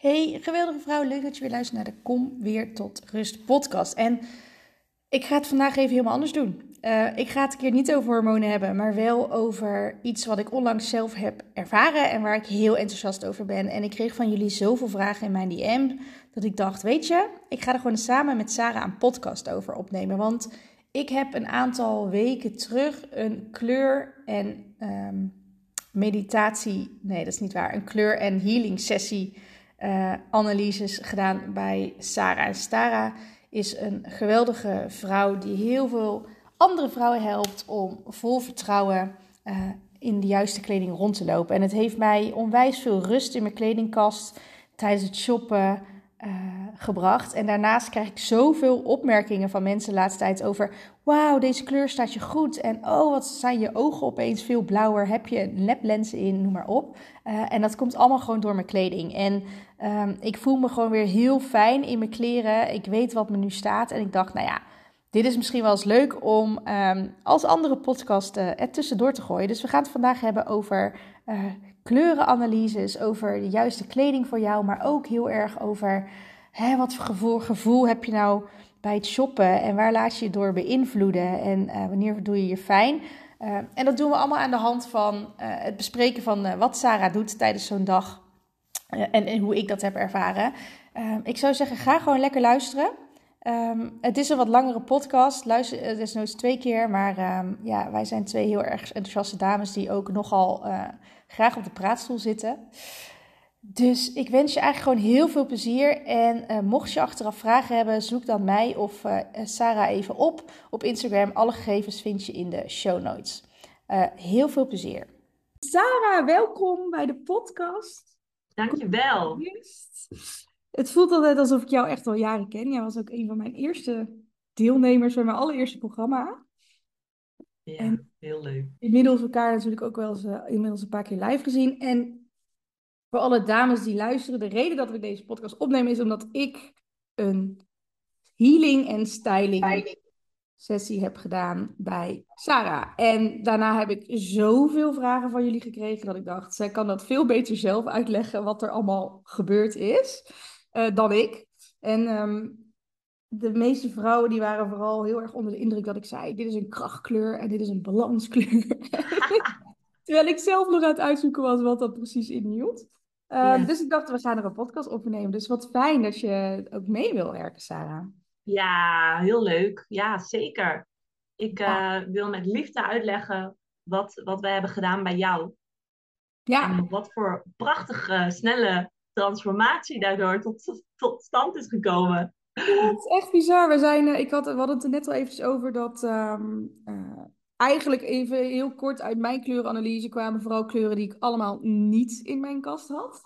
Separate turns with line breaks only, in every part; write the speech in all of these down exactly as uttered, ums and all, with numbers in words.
Hey, geweldige vrouw, leuk dat je weer luistert naar de Kom Weer Tot Rust podcast. En ik ga het vandaag even helemaal anders doen. Uh, ik ga het een keer niet over hormonen hebben, maar wel over iets wat ik onlangs zelf heb ervaren en waar ik heel enthousiast over ben. En ik kreeg van jullie zoveel vragen in mijn D M dat ik dacht, weet je, ik ga er gewoon samen met Sarah een podcast over opnemen. Want ik heb een aantal weken terug een kleur- en um, meditatie, nee dat is niet waar, een kleur- en healing sessie Uh, analyses gedaan bij Sarah. En Sarah is een geweldige vrouw die heel veel andere vrouwen helpt om vol vertrouwen uh, in de juiste kleding rond te lopen. En het heeft mij onwijs veel rust in mijn kledingkast tijdens het shoppen uh, gebracht. En daarnaast krijg ik zoveel opmerkingen van mensen de laatste tijd over: wauw, deze kleur staat je goed. En oh, wat zijn je ogen opeens veel blauwer. Heb je neplenzen in, noem maar op. Uh, en dat komt allemaal gewoon door mijn kleding. En um, ik voel me gewoon weer heel fijn in mijn kleren. Ik weet wat me nu staat. En ik dacht, nou ja, dit is misschien wel eens leuk om um, als andere podcast uh, er tussendoor te gooien. Dus we gaan het vandaag hebben over uh, kleurenanalyses, over de juiste kleding voor jou. Maar ook heel erg over hè, wat voor gevoel, gevoel heb je nou bij het shoppen. En waar laat je je door beïnvloeden. En uh, wanneer doe je je fijn. Uh, en dat doen we allemaal aan de hand van uh, het bespreken van uh, wat Sarah doet tijdens zo'n dag. Uh, en, en hoe ik dat heb ervaren. Uh, ik zou zeggen, ga gewoon lekker luisteren. Um, het is een wat langere podcast. Luister uh, desnoods twee keer. Maar um, ja, wij zijn twee heel erg enthousiaste dames die ook nogal uh, graag op de praatstoel zitten. Dus ik wens je eigenlijk gewoon heel veel plezier. En uh, mocht je achteraf vragen hebben, zoek dan mij of uh, Sarah even op. Op Instagram, alle gegevens vind je in de show notes. Uh, heel veel plezier. Sarah, welkom bij de podcast.
Dankjewel.
Het voelt altijd alsof ik jou echt al jaren ken. Jij was ook een van mijn eerste deelnemers bij mijn allereerste programma.
Ja,
En
heel leuk.
inmiddels elkaar natuurlijk ook wel eens uh, inmiddels een paar keer live gezien. En voor alle dames die luisteren, de reden dat we deze podcast opnemen is omdat ik een healing en styling sessie heb gedaan bij Sarah. En daarna heb ik zoveel vragen van jullie gekregen dat ik dacht, zij kan dat veel beter zelf uitleggen wat er allemaal gebeurd is uh, dan ik. En um, de meeste vrouwen die waren vooral heel erg onder de indruk dat ik zei, dit is een krachtkleur en dit is een balanskleur. Terwijl ik zelf nog aan het uitzoeken was wat dat precies inhield. Uh,
Ja.
dus ik dacht, we gaan er een podcast opnemen. Dus wat fijn dat je ook mee wil werken, Sarah.
Ja, heel leuk. Ja, zeker. Ik
Ja,
uh, wil met liefde uitleggen wat, wat wij hebben gedaan bij jou.
ja.
En wat voor prachtige, snelle transformatie daardoor tot, tot stand is gekomen.
Ja, het is echt bizar. We, zijn, eh, ik had, we hadden het er net al eventjes over dat ehm, eh, eigenlijk even heel kort uit mijn kleurenanalyse kwamen vooral kleuren die ik allemaal niet in mijn kast had.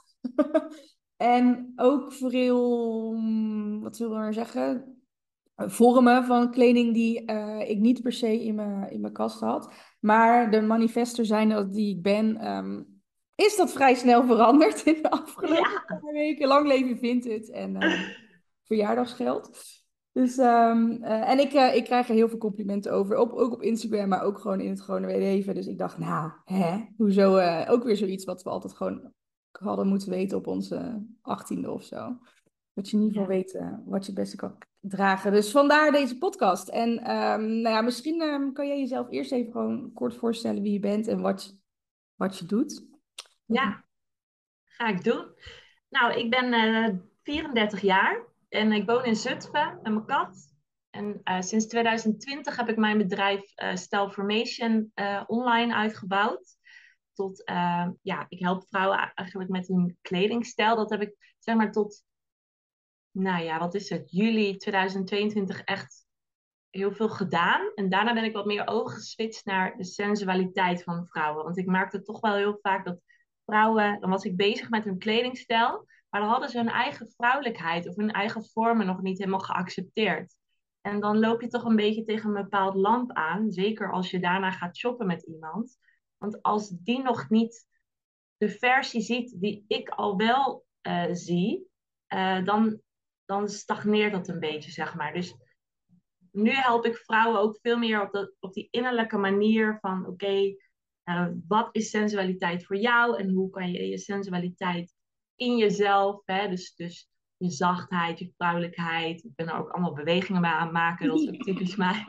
En ook veel, mm, wat zullen we maar zeggen, eh, vormen van kleding die eh, ik niet per se in mijn, in mijn kast had. Maar de manifester zijn dat die ik ben, ehm, is dat vrij snel veranderd in de afgelopen
Ja,
paar weken. Lang leven Vinted en ehm, verjaardagsgeld. Dus, ehm, eh, en ik, eh, ik krijg er heel veel complimenten over. Op, ook op Instagram, maar ook gewoon in het gewone leven. Dus ik dacht, nou, hè, hoezo? eh, ook weer zoiets wat we altijd gewoon hadden moeten weten op onze achttiende of zo. Dat je in ieder geval
ja.
weet eh, wat je het beste kan dragen. Dus vandaar deze podcast. En ehm, nou ja, misschien ehm, kan jij jezelf eerst even gewoon kort voorstellen wie je bent en wat, je- wat je doet.
Ja, ga ik doen. Nou, ik ben uh, vierendertig jaar en ik woon in Zutphen met mijn kat. En uh, sinds twintig twintig heb ik mijn bedrijf uh, Styleformation uh, online uitgebouwd. Tot, uh, ja, ik help vrouwen eigenlijk met hun kledingstijl. Dat heb ik, zeg maar, tot, nou ja, wat is het, juli twintig tweeëntwintig echt heel veel gedaan. En daarna ben ik wat meer overgeswitcht naar de sensualiteit van vrouwen. Want ik merkte toch wel heel vaak dat vrouwen, dan was ik bezig met hun kledingstijl, maar dan hadden ze hun eigen vrouwelijkheid of hun eigen vormen nog niet helemaal geaccepteerd. En dan loop je toch een beetje tegen een bepaald lamp aan, zeker als je daarna gaat shoppen met iemand. Want als die nog niet de versie ziet die ik al wel uh, zie, uh, dan, dan stagneert dat een beetje, zeg maar. Dus nu help ik vrouwen ook veel meer op, de, op die innerlijke manier van oké, okay, uh, wat is sensualiteit voor jou en hoe kan je je sensualiteit in jezelf. Hè? Dus, dus je zachtheid, je vrouwelijkheid. Ik ben er ook allemaal bewegingen bij aan het maken. Dat is ook typisch mij.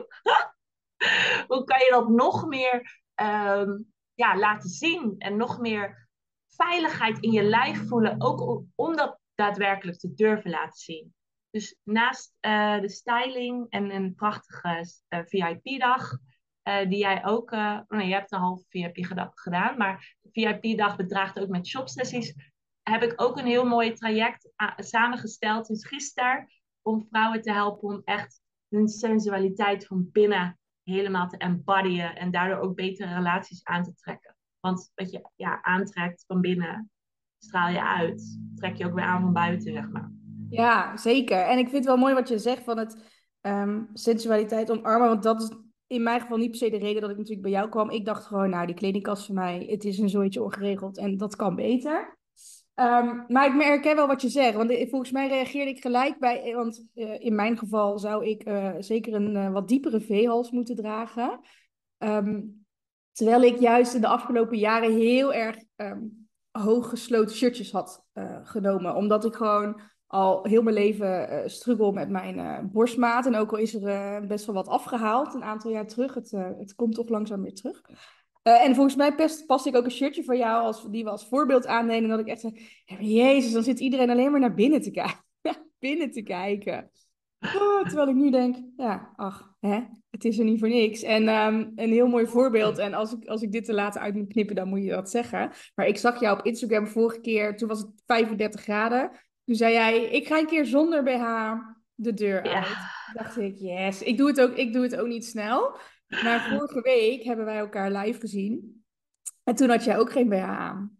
Hoe kan je dat nog meer um, ja, laten zien? En nog meer veiligheid in je lijf voelen. Ook om, om dat daadwerkelijk te durven laten zien. Dus naast uh, de styling en een prachtige uh, V I P-dag... Uh, die jij ook... Uh, oh nee, je hebt een halve V I P-dag gedaan. Maar de V I P-dag bedraagt ook met shopsessies. Heb ik ook een heel mooi traject uh, samengesteld sinds gisteren. Om vrouwen te helpen om echt hun sensualiteit van binnen helemaal te embodyen. En daardoor ook betere relaties aan te trekken. Want wat je ja, aantrekt van binnen, straal je uit. Trek je ook weer aan van buiten, zeg maar.
Ja, zeker. En ik vind het wel mooi wat je zegt van het um, sensualiteit omarmen. Want dat is in mijn geval niet per se de reden dat ik natuurlijk bij jou kwam. Ik dacht gewoon, nou, die kledingkast van mij, het is een zooitje ongeregeld en dat kan beter. Um, maar ik herken wel wat je zegt. Want volgens mij reageerde ik gelijk bij. Want uh, in mijn geval zou ik uh, zeker een uh, wat diepere V-hals moeten dragen. Um, terwijl ik juist in de afgelopen jaren heel erg um, hooggesloten shirtjes had uh, genomen. Omdat ik gewoon al heel mijn leven uh, struggle met mijn uh, borstmaat. En ook al is er uh, best wel wat afgehaald een aantal jaar terug. Het, uh, het komt toch langzaam weer terug. Uh, en volgens mij past, past ik ook een shirtje van jou als, die we als voorbeeld aannemen. En dat ik echt zeg, jezus, dan zit iedereen alleen maar naar binnen te kijken. binnen te kijken. Oh, terwijl ik nu denk, ja, ach, hè, het is er niet voor niks. En um, een heel mooi voorbeeld. En als ik, als ik dit te laten uit moet knippen, dan moet je dat zeggen. Maar ik zag jou op Instagram vorige keer, toen was het vijfendertig graden. Toen zei jij, ik ga een keer zonder B H de deur
Ja.
uit. Toen dacht ik, yes, ik doe het ook, ik doe het ook niet snel. Maar vorige week hebben wij elkaar live gezien. En toen had jij ook geen B H aan.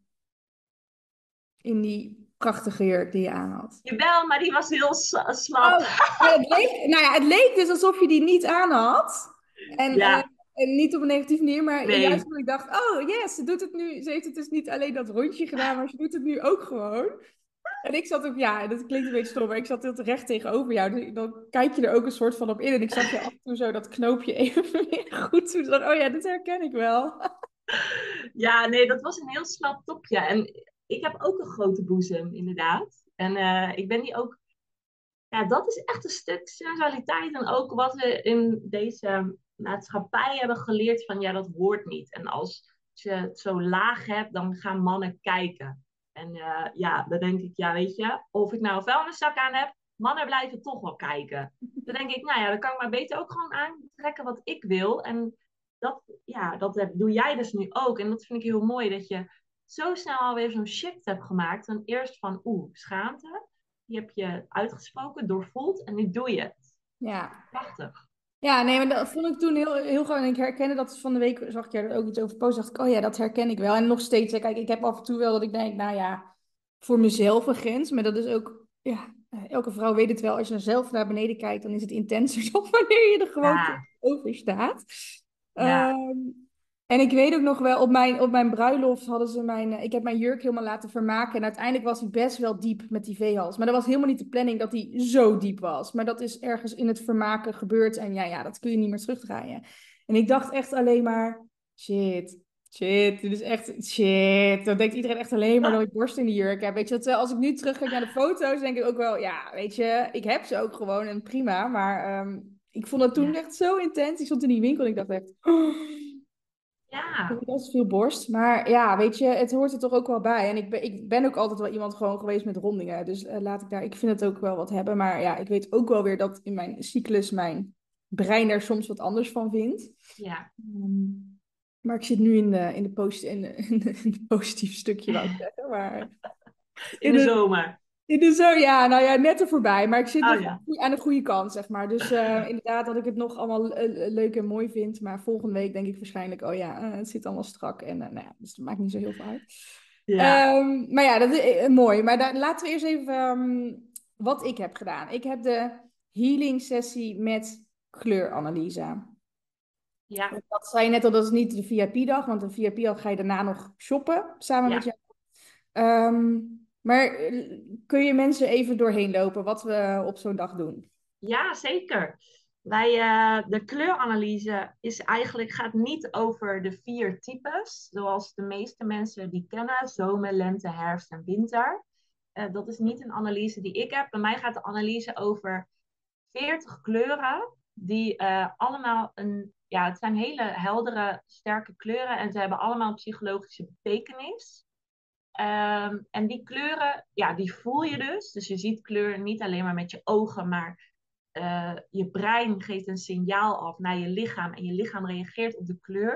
In die prachtige jurk die je aan had.
Jawel, maar die was heel slap.
Oh, het leek, nou ja, het leek dus alsof je die niet aan had. En,
Ja,
uh, en niet op een negatieve manier, maar juist
nee.
omdat ik dacht, oh yes, ze doet het nu. Ze heeft het dus niet alleen dat rondje gedaan, maar ze doet het nu ook gewoon. En ik zat ook, ja, dat klinkt een beetje stom, maar ik zat heel terecht tegenover jou. Dus dan kijk je er ook een soort van op in. En ik zag je af en toe zo dat knoopje even weer goed doen. Dus dan, oh ja, dit herken ik wel.
Ja, nee, dat was een heel slap topje. En ik heb ook een grote boezem, inderdaad. En uh, ik ben die ook... Ja, dat is echt een stuk sensualiteit. En ook wat we in deze maatschappij hebben geleerd van... Ja, dat hoort niet. En als je het zo laag hebt, dan gaan mannen kijken. En uh, ja, dan denk ik, ja, weet je... Of ik nou een vuilniszak aan heb, mannen blijven toch wel kijken. Dan denk ik, nou ja, dan kan ik maar beter ook gewoon aantrekken wat ik wil. En dat, ja, dat doe jij dus nu ook. En dat vind ik heel mooi, dat je zo snel alweer zo'n shift hebt gemaakt. Dan eerst van, oeh, schaamte. Die heb je uitgesproken, doorvoeld en nu doe je het.
Ja.
Prachtig.
Ja, nee, maar dat vond ik toen heel, heel gewoon. En ik herkende dat van de week, zag ik er ook iets over posten. Dacht ik, oh ja, dat herken ik wel. En nog steeds, hè, kijk, ik heb af en toe wel dat ik denk, nou ja, voor mezelf een grens. Maar dat is ook, ja, elke vrouw weet het wel. Als je er zelf naar beneden kijkt, dan is het intenser dan wanneer je er gewoon
Ja,
over staat.
ja,
Ehm, en ik weet ook nog wel, op mijn, op mijn bruiloft hadden ze mijn... Ik heb mijn jurk helemaal laten vermaken. En uiteindelijk was hij best wel diep met die V-hals. Maar dat was helemaal niet de planning dat hij zo diep was. Maar dat is ergens in het vermaken gebeurd. En ja, ja, dat kun je niet meer terugdraaien. En ik dacht echt alleen maar... Shit, shit, dit is echt shit. Dan denkt iedereen echt alleen maar dat ik borst in de jurk heb. Weet je, terwijl als ik nu terugkijk naar de foto's, denk ik ook wel... Ja, weet je, ik heb ze ook gewoon en prima. Maar um, ik vond het toen
ja,
echt zo intens. Ik stond in die winkel en ik dacht echt... Oh, ik
ja,
heb best veel borst. Maar ja, weet je, het hoort er toch ook wel bij. En ik ben, ik ben ook altijd wel iemand gewoon geweest met rondingen. Dus uh, laat ik daar, ik vind het ook wel wat hebben. Maar ja, ik weet ook wel weer dat in mijn cyclus mijn brein er soms wat anders van vindt.
ja.
Um, maar ik zit nu in de, in de, post, in de, in de, in het positieve stukje, wou ik zeggen. Maar
In
in
de
de,
zomer.
in de zo, ja, nou ja, net er voorbij. Maar ik zit
Oh
nog
ja,
aan de goede kant, zeg maar. Dus uh, inderdaad dat ik het nog allemaal uh, leuk en mooi vind. Maar volgende week denk ik waarschijnlijk, oh ja, uh, het zit allemaal strak. En uh, nou ja, dus dat maakt niet zo heel veel uit.
ja,
Um, maar ja, dat is uh, mooi. Maar da- laten we eerst even um, wat ik heb gedaan. Ik heb de healing sessie met kleuranalyse.
ja,
Dat zei je net al, dat is niet de V I P-dag, want de V I P-dag ga je daarna nog shoppen samen met
ja.
jou. Um, maar eh, kun je mensen even doorheen lopen wat we op zo'n dag doen?
Ja, zeker. Wij, eh, de kleuranalyse is eigenlijk, gaat niet over de vier types, zoals de meeste mensen die kennen, zomer, lente, herfst en winter. Uh, dat is niet een analyse die ik heb. Bij mij gaat de analyse over veertig kleuren die uh, allemaal een... Ja, het zijn hele heldere, sterke kleuren en ze hebben allemaal een psychologische betekenis. Um, en die kleuren, ja, die voel je dus. Dus je ziet kleur niet alleen maar met je ogen, maar uh, je brein geeft een signaal af naar je lichaam en je lichaam reageert op de kleur.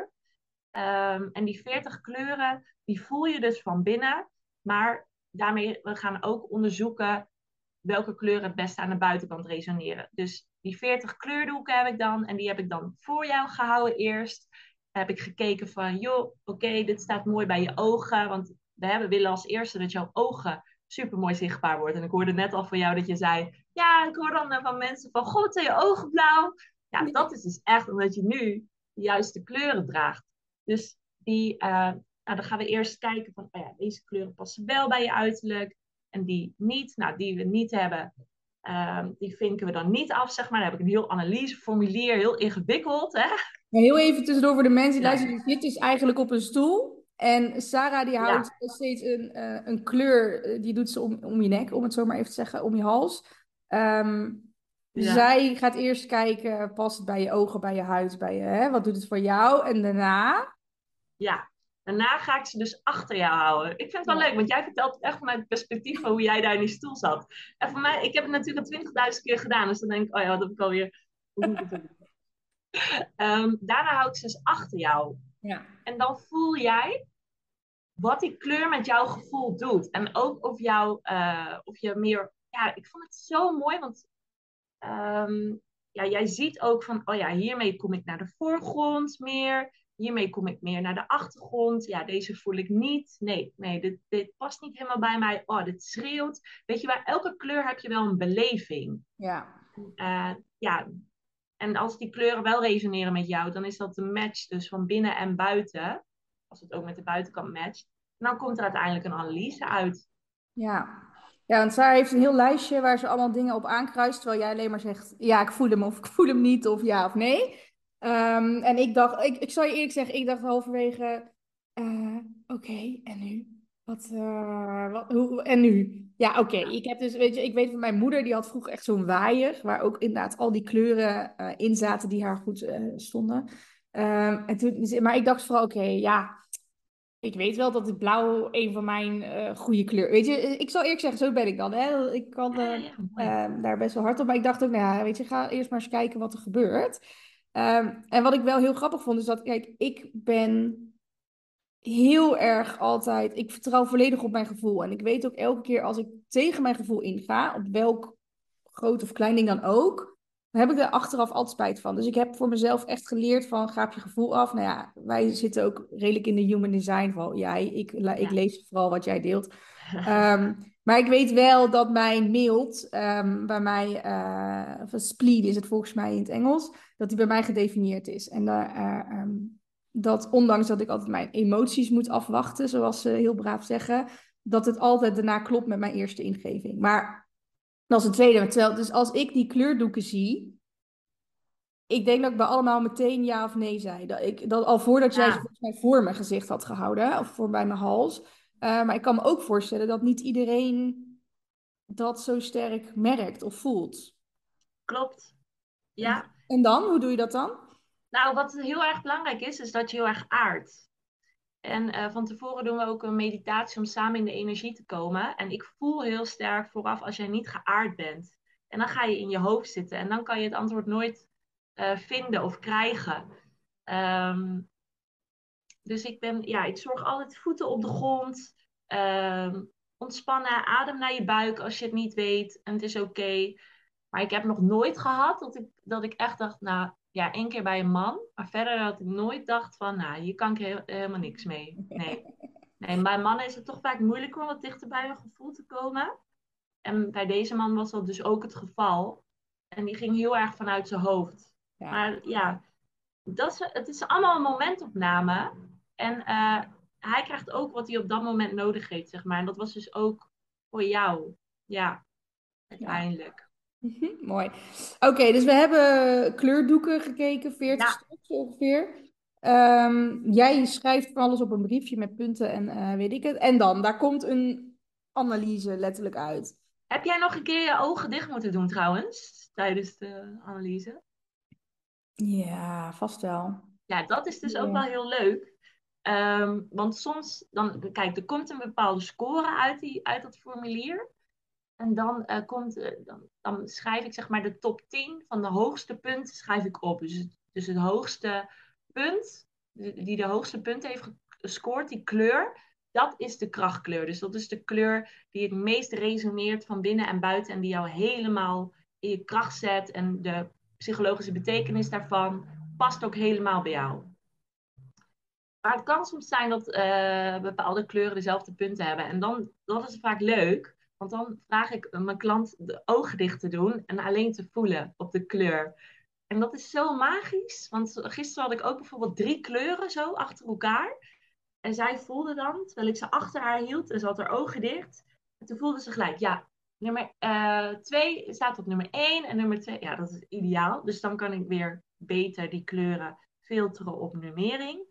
Um, en die veertig kleuren, die voel je dus van binnen. Maar daarmee we gaan ook onderzoeken welke kleuren het beste aan de buitenkant resoneren. Dus die veertig kleurdoeken heb ik dan. En die heb ik dan voor jou gehouden eerst. Heb ik gekeken van, joh, oké, okay, dit staat mooi bij je ogen. Want we hebben willen als eerste dat jouw ogen super mooi zichtbaar worden. En ik hoorde net al van jou dat je zei, ja, ik hoor dan van mensen van, god, zijn je ogen blauw? Ja, dat is dus echt omdat je nu de juiste kleuren draagt. Dus die, uh, nou, dan gaan we eerst kijken van, oh ja, deze kleuren passen wel bij je uiterlijk. En die niet, nou, die we niet hebben, um, die vinken we dan niet af, zeg maar. Dan heb ik een heel analyseformulier, heel ingewikkeld, hè.
Maar heel even tussendoor voor de mensen die
Ja.
luisteren. Je zit dus eigenlijk op een stoel. En Sarah die houdt
Ja.
steeds een, uh, een kleur, uh, die doet ze om, om je nek, om het zo maar even te zeggen, om je hals. Um,
Ja.
Zij gaat eerst kijken, past het bij je ogen, bij je huid, bij je, hè? Wat doet het voor jou? En daarna...
Ja, daarna ga ik ze dus achter jou houden. Ik vind het wel ja. leuk, want jij vertelt echt vanuit het perspectief van hoe jij daar in die stoel zat. En voor mij, ik heb het natuurlijk twintigduizend keer gedaan, dus dan denk ik, oh ja, wat heb ik alweer... Hoe moet ik het doen? Um, daarna hou ik ze dus achter jou.
Ja.
En dan voel jij wat die kleur met jouw gevoel doet. En ook of, jou, uh, of je meer... Ja, ik vond het zo mooi, want um, ja, jij ziet ook van... Oh ja, hiermee kom ik naar de voorgrond meer. Hiermee kom ik meer naar de achtergrond. Ja, deze voel ik niet. Nee, nee, dit, dit past niet helemaal bij mij. Oh, dit schreeuwt. Weet je, bij elke kleur heb je wel een beleving.
Ja.
Uh, ja, en als die kleuren wel resoneren met jou, dan is dat een match dus van binnen en buiten. Als het ook met de buitenkant matcht. En dan komt er uiteindelijk een analyse uit.
Ja. Ja, want Sarah heeft een heel lijstje waar ze allemaal dingen op aankruist, terwijl jij alleen maar zegt, ja, ik voel hem of ik voel hem niet, of ja of nee. Um, en ik dacht, ik, ik zal je eerlijk zeggen, ik dacht halverwege, uh, oké, okay, en nu? Wat, uh, wat hoe, en nu? Ja, oké. Okay. Ik heb dus, weet je, ik weet van mijn moeder, die had vroeger echt zo'n waaier, waar ook inderdaad al die kleuren uh, in zaten die haar goed uh, stonden. Um, en toen, maar ik dacht vooral, oké, okay, ja... Ik weet wel dat het blauw een van mijn uh, goede kleur. Weet je, ik zal eerlijk zeggen, zo ben ik dan. Hè? Ik kan uh,
Ja, ja,
uh, daar best wel hard op. Maar ik dacht ook, nou ja, weet je, ga eerst maar eens kijken wat er gebeurt. Um, en wat ik wel heel grappig vond, is dat, kijk, ik ben heel erg altijd... Ik vertrouw volledig op mijn gevoel. En ik weet ook elke keer als ik tegen mijn gevoel inga, op welk groot of klein ding dan ook... Dan heb ik er achteraf altijd spijt van. Dus ik heb voor mezelf echt geleerd van, ga op je gevoel af. Nou ja, wij zitten ook redelijk in de human design van, jij, ik, ik ja. lees vooral wat jij deelt. um, maar ik weet wel dat mijn mild, um, bij mij, uh, of spleen is het volgens mij in het Engels, dat die bij mij gedefinieerd is. En uh, uh, um, dat ondanks dat ik altijd mijn emoties moet afwachten, zoals ze heel braaf zeggen, dat het altijd daarna klopt met mijn eerste ingeving. Maar... Dat is het tweede. Terwijl, dus als ik die kleurdoeken zie, ik denk dat ik bij allemaal meteen ja of nee zei. Dat ik, dat, al voordat jij
ja.
ze volgens mij voor mijn gezicht had gehouden, of voor bij mijn hals. Uh, maar ik kan me ook voorstellen dat niet iedereen dat zo sterk merkt of voelt.
Klopt. Ja.
En dan? Hoe doe je dat dan?
Nou, wat heel erg belangrijk is, is dat je heel erg aardt. En uh, van tevoren doen we ook een meditatie om samen in de energie te komen. En ik voel heel sterk vooraf als jij niet geaard bent. En dan ga je in je hoofd zitten. En dan kan je het antwoord nooit uh, vinden of krijgen. Um, dus ik ben, ja, ik zorg altijd voeten op de grond. Um, ontspannen, adem naar je buik als je het niet weet. En het is oké. Okay. Maar ik heb nog nooit gehad dat ik, dat ik echt dacht, nou... Ja, één keer bij een man. Maar verder had ik nooit dacht van, nou, hier kan ik he- helemaal niks mee. Nee. Nee, bij mannen is het toch vaak moeilijker om wat dichter bij hun gevoel te komen. En bij deze man was dat dus ook het geval. En die ging heel erg vanuit zijn hoofd. Ja. Maar ja, dat is, het is allemaal een momentopname. En uh, hij krijgt ook wat hij op dat moment nodig heeft, zeg maar. En dat was dus ook voor jou. Ja, uiteindelijk. Ja.
Mooi. Oké, okay, dus we hebben kleurdoeken gekeken, veertig
ja.
stuks ongeveer. Um, jij schrijft van alles op een briefje met punten en uh, weet ik het. En dan, daar komt een analyse letterlijk uit.
Heb jij nog een keer je ogen dicht moeten doen trouwens, tijdens de analyse?
Ja, vast wel.
Ja, dat is dus ook wel
Ja.
heel leuk. Ehm, want soms, dan, kijk, er komt een bepaalde score uit, die, uit dat formulier. En dan, eh, komt, eh, dan, dan schrijf ik zeg maar de top tien van de hoogste punten schrijf ik op. Dus, het- dus het hoogste punt, die die de hoogste punten heeft gescoord, die kleur, dat is de krachtkleur. Dus dat is de kleur die het meest resoneert van binnen en buiten en die jou helemaal in je kracht zet. En de psychologische betekenis daarvan past ook helemaal bij jou. Maar het kan soms zijn dat eh, bepaalde kleuren dezelfde punten hebben. En dan dat is vaak leuk, want dan vraag ik mijn klant de ogen dicht te doen en alleen te voelen op de kleur. En dat is zo magisch, want gisteren had ik ook bijvoorbeeld drie kleuren zo achter elkaar. En zij voelde dan, terwijl ik ze achter haar hield en ze had haar ogen dicht. En toen voelde ze gelijk, ja, nummer uh, twee staat op nummer één en nummer twee, ja, dat is ideaal. Dus dan kan ik weer beter die kleuren filteren op nummering.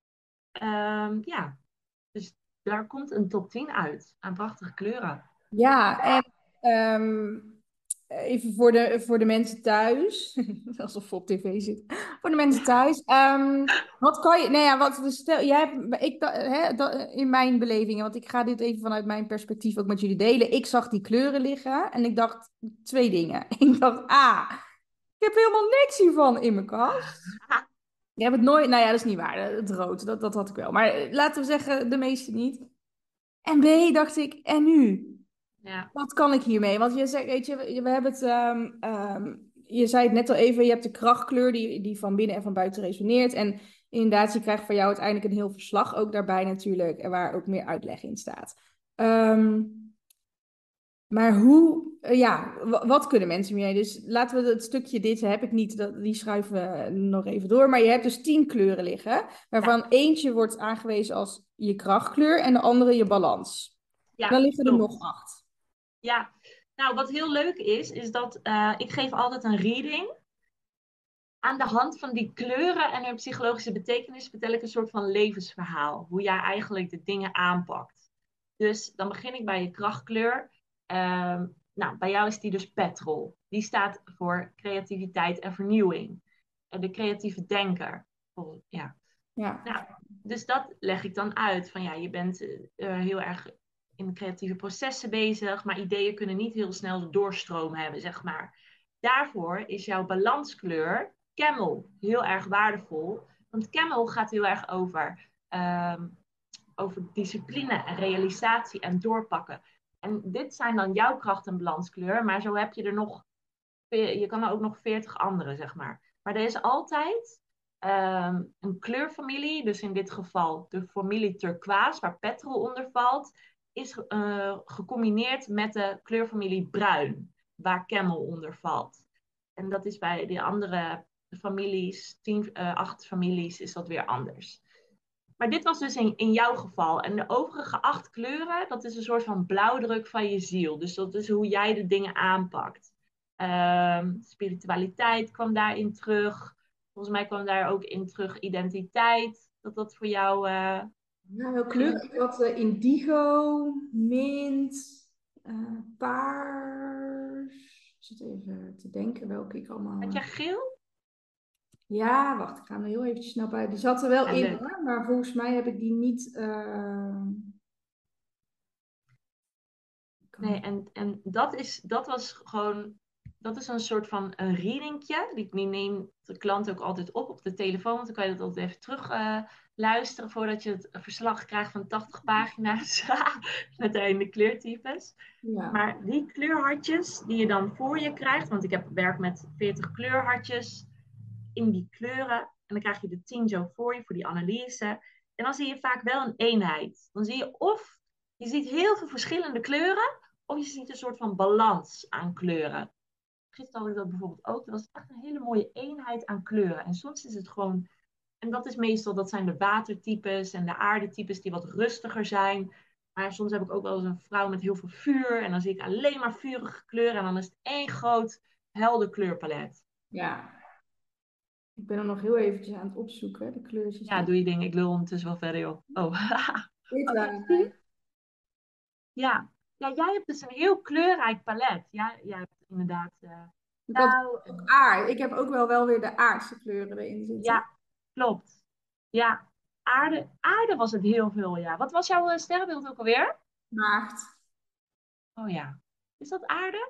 Um, ja, dus daar komt een top tien uit aan prachtige kleuren.
Ja, en ehm, even voor de, voor de mensen thuis, alsof we op tv zitten, voor de mensen thuis. Ehm, wat kan je, nou ja, wat, dus stel, jij hebt, ik, da- hè, da- in mijn belevingen, want ik ga dit even vanuit mijn perspectief ook met jullie delen. Ik zag die kleuren liggen en ik dacht twee dingen. Ik dacht, ah, ik heb helemaal niks hiervan in mijn kast. Je hebt het nooit, nou ja, dat is niet waar. Het rood, dat, dat had ik wel. Maar eh, laten we zeggen, de meeste niet. En B, dacht ik, en nu?
Ja,
Wat kan ik hiermee? Want je zegt, weet je, we we hebben het, ehm, ehm, je zei het net al even, je hebt de krachtkleur die, die van binnen en van buiten resoneert. En inderdaad, je krijgt van jou uiteindelijk een heel verslag ook daarbij natuurlijk, en waar ook meer uitleg in staat. Ehm, maar hoe, eh, ja, w- wat kunnen mensen mee? Dus laten we het stukje, dit heb ik niet, dat, die schuiven we nog even door. Maar je hebt dus tien kleuren liggen,
ja,
waarvan eentje wordt aangewezen als je krachtkleur en de andere je balans. Dan
ja,
liggen er nog
klopt.
acht.
Ja, nou wat heel leuk is, is dat uh, ik geef altijd een reading. Aan de hand van die kleuren en hun psychologische betekenis vertel ik een soort van levensverhaal. Hoe jij eigenlijk de dingen aanpakt. Dus dan begin ik bij je krachtkleur. Um, nou, bij jou is die dus petrol. Die staat voor creativiteit en vernieuwing. En de creatieve denker. Ja.
Ja.
Nou, dus dat leg ik dan uit. Van ja, je bent uh, heel erg in creatieve processen bezig, maar ideeën kunnen niet heel snel de doorstroom hebben, zeg maar. Daarvoor is jouw balanskleur camel heel erg waardevol. Want camel gaat heel erg over, um, over discipline en realisatie en doorpakken. En dit zijn dan jouw kracht- en balanskleur, maar zo heb je er nog, je kan er ook nog veertig andere, zeg maar. Maar er is altijd um, een kleurfamilie, dus in dit geval de familie turquoise, waar petrol onder valt, is uh, gecombineerd met de kleurfamilie bruin, waar camel onder valt. En dat is bij de andere families, tien, uh, acht families, is dat weer anders. Maar dit was dus in, in jouw geval. En de overige acht kleuren, dat is een soort van blauwdruk van je ziel. Dus dat is hoe jij de dingen aanpakt. Um, spiritualiteit kwam daarin terug. Volgens mij kwam daar ook in terug identiteit. Dat dat voor jou... Uh,
Nou, welke kleur?
ging.
Ik had uh, indigo, mint, uh, paars. Ik zit even te denken welke ik allemaal...
Had
Uh...
jij geel?
Ja, wacht, ik ga er heel eventjes snel bij. Die zat er wel
Ja,
in
leuk.
hoor, maar volgens mij heb ik die niet... Uh...
Nee, en, en dat, is, dat was gewoon, dat is een soort van een readingje. Die, die neemt de klant ook altijd op op de telefoon. Want dan kan je dat altijd even terug uh, luisteren voordat je het verslag krijgt van tachtig pagina's. Met daarin de kleurtypes.
Ja.
Maar die kleurhartjes die je dan voor je krijgt, want ik heb werk met veertig kleurhartjes in die kleuren. En dan krijg je de tien zo voor je, voor die analyse. En dan zie je vaak wel een eenheid. Dan zie je of, je ziet heel veel verschillende kleuren, of je ziet een soort van balans aan kleuren. Gisteren had ik dat bijvoorbeeld ook. Dat was echt een hele mooie eenheid aan kleuren. En soms is het gewoon, en dat is meestal, dat zijn de watertypes en de aardetypes die wat rustiger zijn. Maar soms heb ik ook wel eens een vrouw met heel veel vuur. En dan zie ik alleen maar vurige kleuren. En dan is het één groot helder kleurpalet.
Ja. Ik ben er nog heel eventjes aan het opzoeken, de kleurtjes
Ja,
die...
doe je ding. Ik lul ondertussen wel verder, joh. Oh.
Dit
Oh, ja,
waren
zie je?
mijn...
Ja. Ja, jij hebt dus een heel kleurrijk palet. Ja, jij hebt inderdaad uh,
Ik had
blauw.
ook
En,
aard. Ik heb ook wel, wel weer de aardse kleuren erin zitten.
ja, klopt. Ja, aarde, aarde was het heel veel, ja. Wat was jouw uh, sterrenbeeld ook alweer?
Maagd.
Oh ja. Is dat aarde?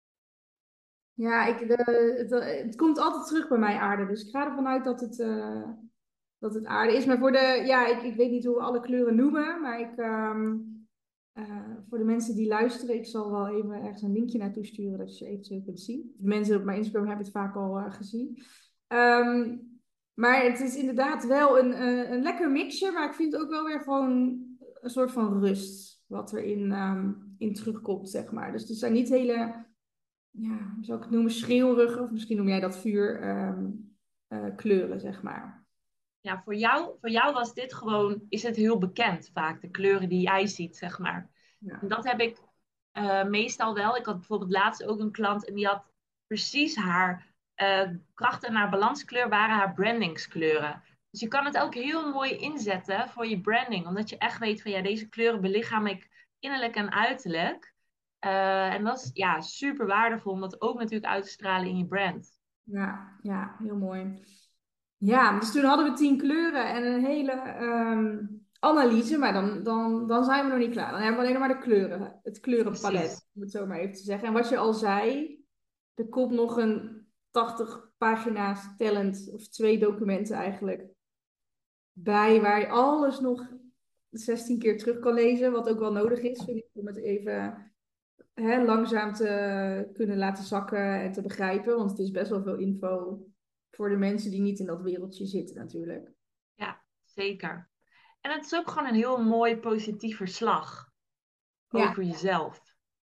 Ja, ik, de, het, het komt altijd terug bij mij aarde. Dus ik ga ervan uit dat het, eh, dat het aarde is. Maar voor de, ja, ik, ik weet niet hoe we alle kleuren noemen. Maar ik, ehm, eh, voor de mensen die luisteren, ik zal wel even ergens een linkje naartoe sturen dat je ze eventueel kunt zien. De mensen op mijn Instagram hebben het vaak al uh, gezien. Ehm, maar het is inderdaad wel een, uh, een lekker mixje. Maar ik vind het ook wel weer gewoon een soort van rust wat erin um, in terugkomt, zeg maar. Dus het zijn niet hele, ja, hoe zou ik het noemen, schreeuwige, of misschien noem jij dat vuur, um, uh, kleuren, zeg maar.
Ja, voor jou, voor jou was dit gewoon, is het heel bekend vaak, de kleuren die jij ziet, zeg maar. En
Ja,
dat heb ik uh, meestal wel. Ik had bijvoorbeeld laatst ook een klant en die had precies haar uh, kracht en haar balanskleur waren haar brandingskleuren. Dus je kan het ook heel mooi inzetten voor je branding, omdat je echt weet van ja, deze kleuren belichaam ik innerlijk en uiterlijk. Uh, en dat is ja, super waardevol om dat ook natuurlijk uit te stralen in je brand.
ja, ja, heel mooi. Ja, dus toen hadden we tien kleuren en een hele ehm, analyse, maar dan, dan, dan zijn we nog niet klaar. Dan hebben we alleen nog maar de kleuren, het kleurenpalet,
Precies.
om het zo maar even te zeggen. En wat je al zei, er komt nog een tachtig pagina's tellend, of twee documenten eigenlijk, bij, waar je alles nog zestien keer terug kan lezen, wat ook wel nodig is, vind ik, om het even hè, langzaam te kunnen laten zakken en te begrijpen, want het is best wel veel info voor de mensen die niet in dat wereldje zitten natuurlijk.
Ja, zeker. En het is ook gewoon een heel mooi positief verslag
Ja,
over jezelf.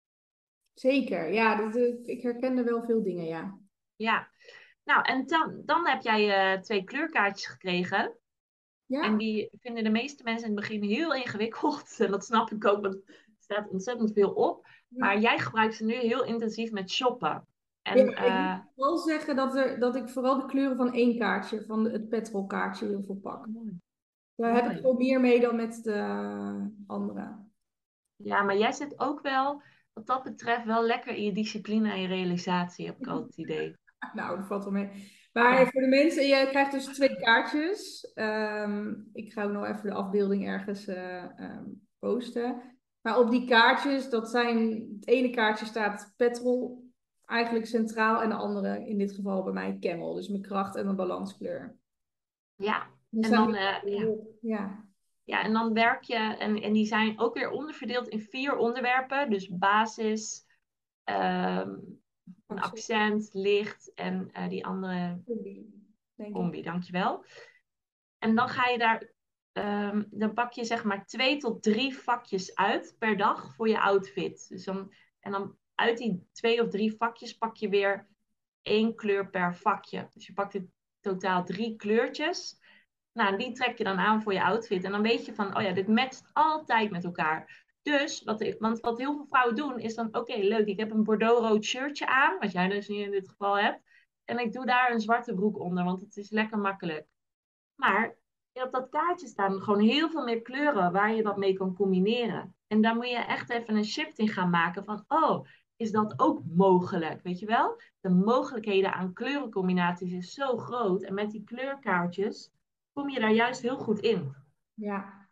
zeker. Ja, dat, eh, ik herkende wel veel dingen, ja.
Ja, nou en dan, dan heb jij uh, twee kleurkaartjes gekregen. En
Ja,
die vinden de meeste mensen in het begin heel ingewikkeld. En dat snap ik ook, want er staat ontzettend veel op. Maar
ja.
jij gebruikt ze nu heel intensief met shoppen.
Ja,
En
ik moet
uh,
wel zeggen dat, er, dat ik vooral de kleuren van één kaartje, van het petrolkaartje, heel veel
oh,
pak.
mooi.
Daar heb ik
Mooi.
gewoon meer mee dan met de andere.
Ja, maar jij zit ook wel, wat dat betreft, wel lekker in je discipline en je realisatie, heb ik altijd het idee.
Nou, dat valt wel mee. Maar
Ja.
voor de mensen, je krijgt dus twee kaartjes. Ehm, ik ga ook nog even de afbeelding ergens eh, ehm, posten. Maar op die kaartjes, dat zijn, het ene kaartje staat petrol eigenlijk centraal en de andere in dit geval bij mij camel. Dus mijn kracht en mijn balanskleur.
Ja,
Die
en
staan
dan,
die
uh, ja.
op. Ja.
Ja, en dan werk je, en, en die zijn ook weer onderverdeeld in vier onderwerpen. Dus basis, ehm, een
Accent,
accent, licht en uh, die andere
denk ik.
combi, dankjewel. En dan ga je daar, um, dan pak je zeg maar twee tot drie vakjes uit per dag voor je outfit. Dus dan, en dan uit die twee of drie vakjes pak je weer één kleur per vakje. Dus je pakt in totaal drie kleurtjes. Nou, die trek je dan aan voor je outfit. En dan weet je van, oh ja, dit matcht altijd met elkaar. Dus, wat, ik- want wat heel veel vrouwen doen, is dan, oké, leuk, ik heb een bordeaux-rood shirtje aan, wat jij dus niet in dit geval hebt. En ik doe daar een zwarte broek onder, want het is lekker makkelijk. Maar op dat kaartje staan gewoon heel veel meer kleuren waar je dat mee kan combineren. En daar moet je echt even een shift in gaan maken van, oh, is dat ook mogelijk? Weet je wel? De mogelijkheden aan kleurencombinaties is zo groot. En met die kleurkaartjes kom je daar juist heel goed in.
Ja,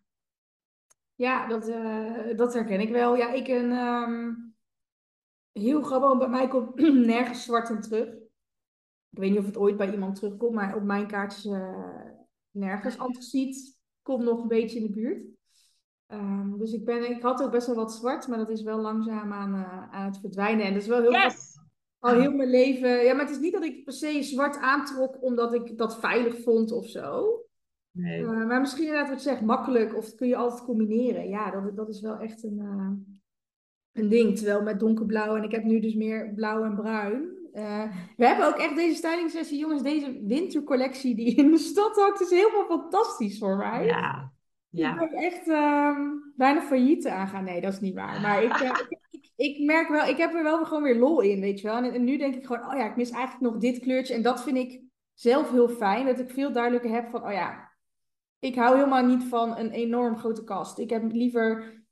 ja dat, eh, dat herken ik wel. Ja, ik een ehm, heel gewoon, bij mij komt nergens zwart in terug. Ik weet niet of het ooit bij iemand terugkomt, maar op mijn kaartjes eh, nergens. Antraciet komt nog een beetje in de buurt. Ehm, dus ik, ben, ik had ook best wel wat zwart, maar dat is wel langzaam aan, eh, aan het verdwijnen. En dat is wel heel grappig.
Yes!
Al heel mijn leven. Ja, maar het is niet dat ik per se zwart aantrok omdat ik dat veilig vond of zo.
Nee.
Uh, maar misschien inderdaad wat je zegt, makkelijk of dat kun je altijd combineren. Ja, dat, dat is wel echt een, uh, een ding. Terwijl met donkerblauw en ik heb nu dus meer blauw en bruin. Uh, we hebben ook echt deze styling sessie, jongens, deze wintercollectie die in de stad hangt, is helemaal fantastisch voor mij.
Ja,
Ik
ja.
ben echt uh, bijna failliet aangaan. Nee, dat is niet waar. Maar ik, uh, ik, ik, ik, merk wel, ik heb er wel gewoon weer lol in, weet je wel. En, en nu denk ik gewoon, oh ja, ik mis eigenlijk nog dit kleurtje. En dat vind ik zelf heel fijn, dat ik veel duidelijker heb van, oh ja, ik hou helemaal niet van een enorm grote kast. Ik heb liever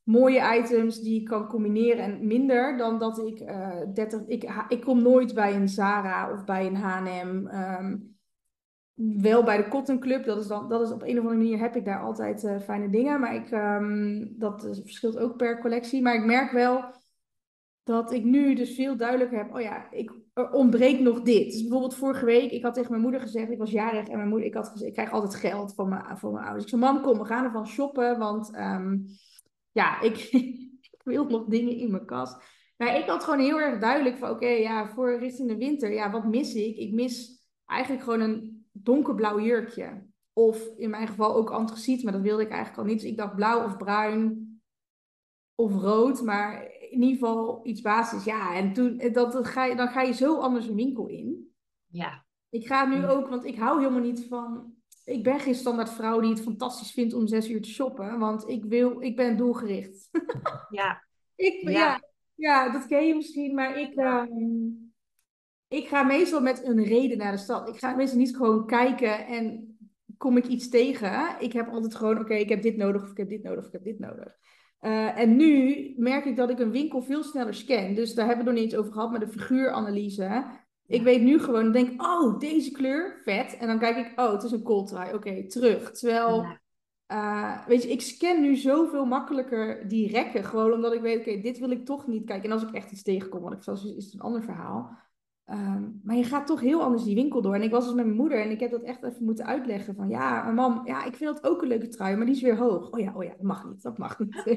mooie items die ik kan combineren en minder dan dat ik eh dertig... Ik, ha- ik kom nooit bij een Zara of bij een H en M. Ehm, wel bij de Cotton Club. Dat is dan, dat is op een of andere manier heb ik daar altijd eh, fijne dingen. Maar ik, ehm, dat eh, verschilt ook per collectie. Maar ik merk wel dat ik nu dus veel duidelijker heb. Oh ja, ik, er ontbreekt nog dit. Dus bijvoorbeeld vorige week, ik had tegen mijn moeder gezegd, ik was jarig en mijn moeder, ik had gezegd, ik krijg altijd geld van mijn, van mijn ouders. Ik zei, mam, kom, we gaan ervan shoppen, want ehm, ja, ik, ik wil nog dingen in mijn kast. Maar ik had gewoon heel erg duidelijk van, oké, ja, voor richting de winter, ja, wat mis ik? Ik mis eigenlijk gewoon een donkerblauw jurkje. Of in mijn geval ook antraciet, maar dat wilde ik eigenlijk al niet. Dus ik dacht blauw of bruin of rood, maar in ieder geval iets basis. Ja, en toen, dat, dat ga je, dan ga je zo anders een winkel in.
Ja.
Ik ga nu
Ja.
ook, want ik hou helemaal niet van. Ik ben geen standaard vrouw die het fantastisch vindt om zes uur te shoppen, want ik wil, ik ben doelgericht.
Ja.
Ik,
Ja.
ja, ja, dat ken je misschien, maar ik,
Ja.
ehm, ik ga meestal met een reden naar de stad. Ik ga meestal niet gewoon kijken en kom ik iets tegen. Ik heb altijd gewoon, oké, ik heb dit nodig of ik heb dit nodig of ik heb dit nodig. Uh, en nu merk ik dat ik een winkel veel sneller scan. Dus daar hebben we het nog niet eens over gehad, maar de figuuranalyse. Ik
Ja.
weet nu gewoon, denk, oh, deze kleur, vet. En dan kijk ik, oh, het is een kooltrui. Oké, terug. Terwijl,
Ja.
uh, weet je, ik scan nu zoveel makkelijker die rekken. Gewoon omdat ik weet, oké, dit wil ik toch niet kijken. En als ik echt iets tegenkom, want ik zoals is het een ander verhaal. Um, maar je gaat toch heel anders die winkel door. En ik was dus met mijn moeder en ik heb dat echt even moeten uitleggen. Van ja, mam, ja, ik vind dat ook een leuke trui, maar die is weer hoog. Oh ja, oh ja, dat mag niet, dat mag niet.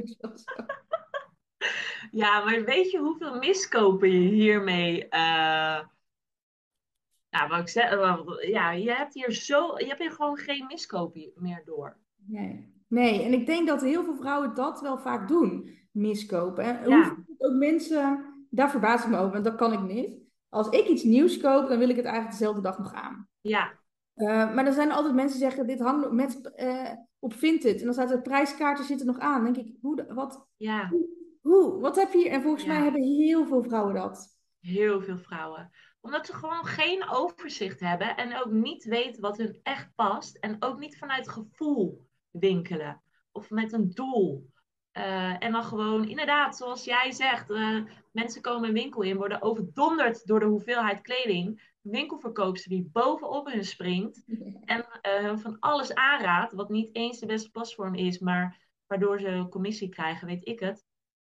Ja, maar weet je hoeveel miskopen je hiermee... eh nou, wat ik zeg, wel, ja, je hebt hier zo... Je hebt hier gewoon geen miskopen meer door.
Nee. Nee, en ik denk dat heel veel vrouwen dat wel vaak doen, miskopen. En hoeveel
Ja.
ook mensen, daar verbaas ik me over, want dat kan ik niet. Als ik iets nieuws koop, dan wil ik het eigenlijk dezelfde dag nog aan.
Ja.
Uh, maar dan zijn er altijd mensen die zeggen, dit hangt nog met, uh, op Vinted. En dan staat de prijskaarten zitten nog aan. Dan denk ik, hoe, wat,
Ja.
hoe, hoe, wat heb je hier? En volgens mij
Ja.
hebben heel veel vrouwen dat.
Heel veel vrouwen. Omdat ze gewoon geen overzicht hebben en ook niet weten wat hun echt past. En ook niet vanuit gevoel winkelen. Of met een doel. Uh, en dan gewoon, inderdaad, zoals jij zegt, uh, mensen komen een winkel in, worden overdonderd door de hoeveelheid kleding. Een winkelverkoopster die bovenop hun springt en uh, van alles aanraadt, wat niet eens de beste pasvorm is, maar waardoor ze commissie krijgen, weet ik het.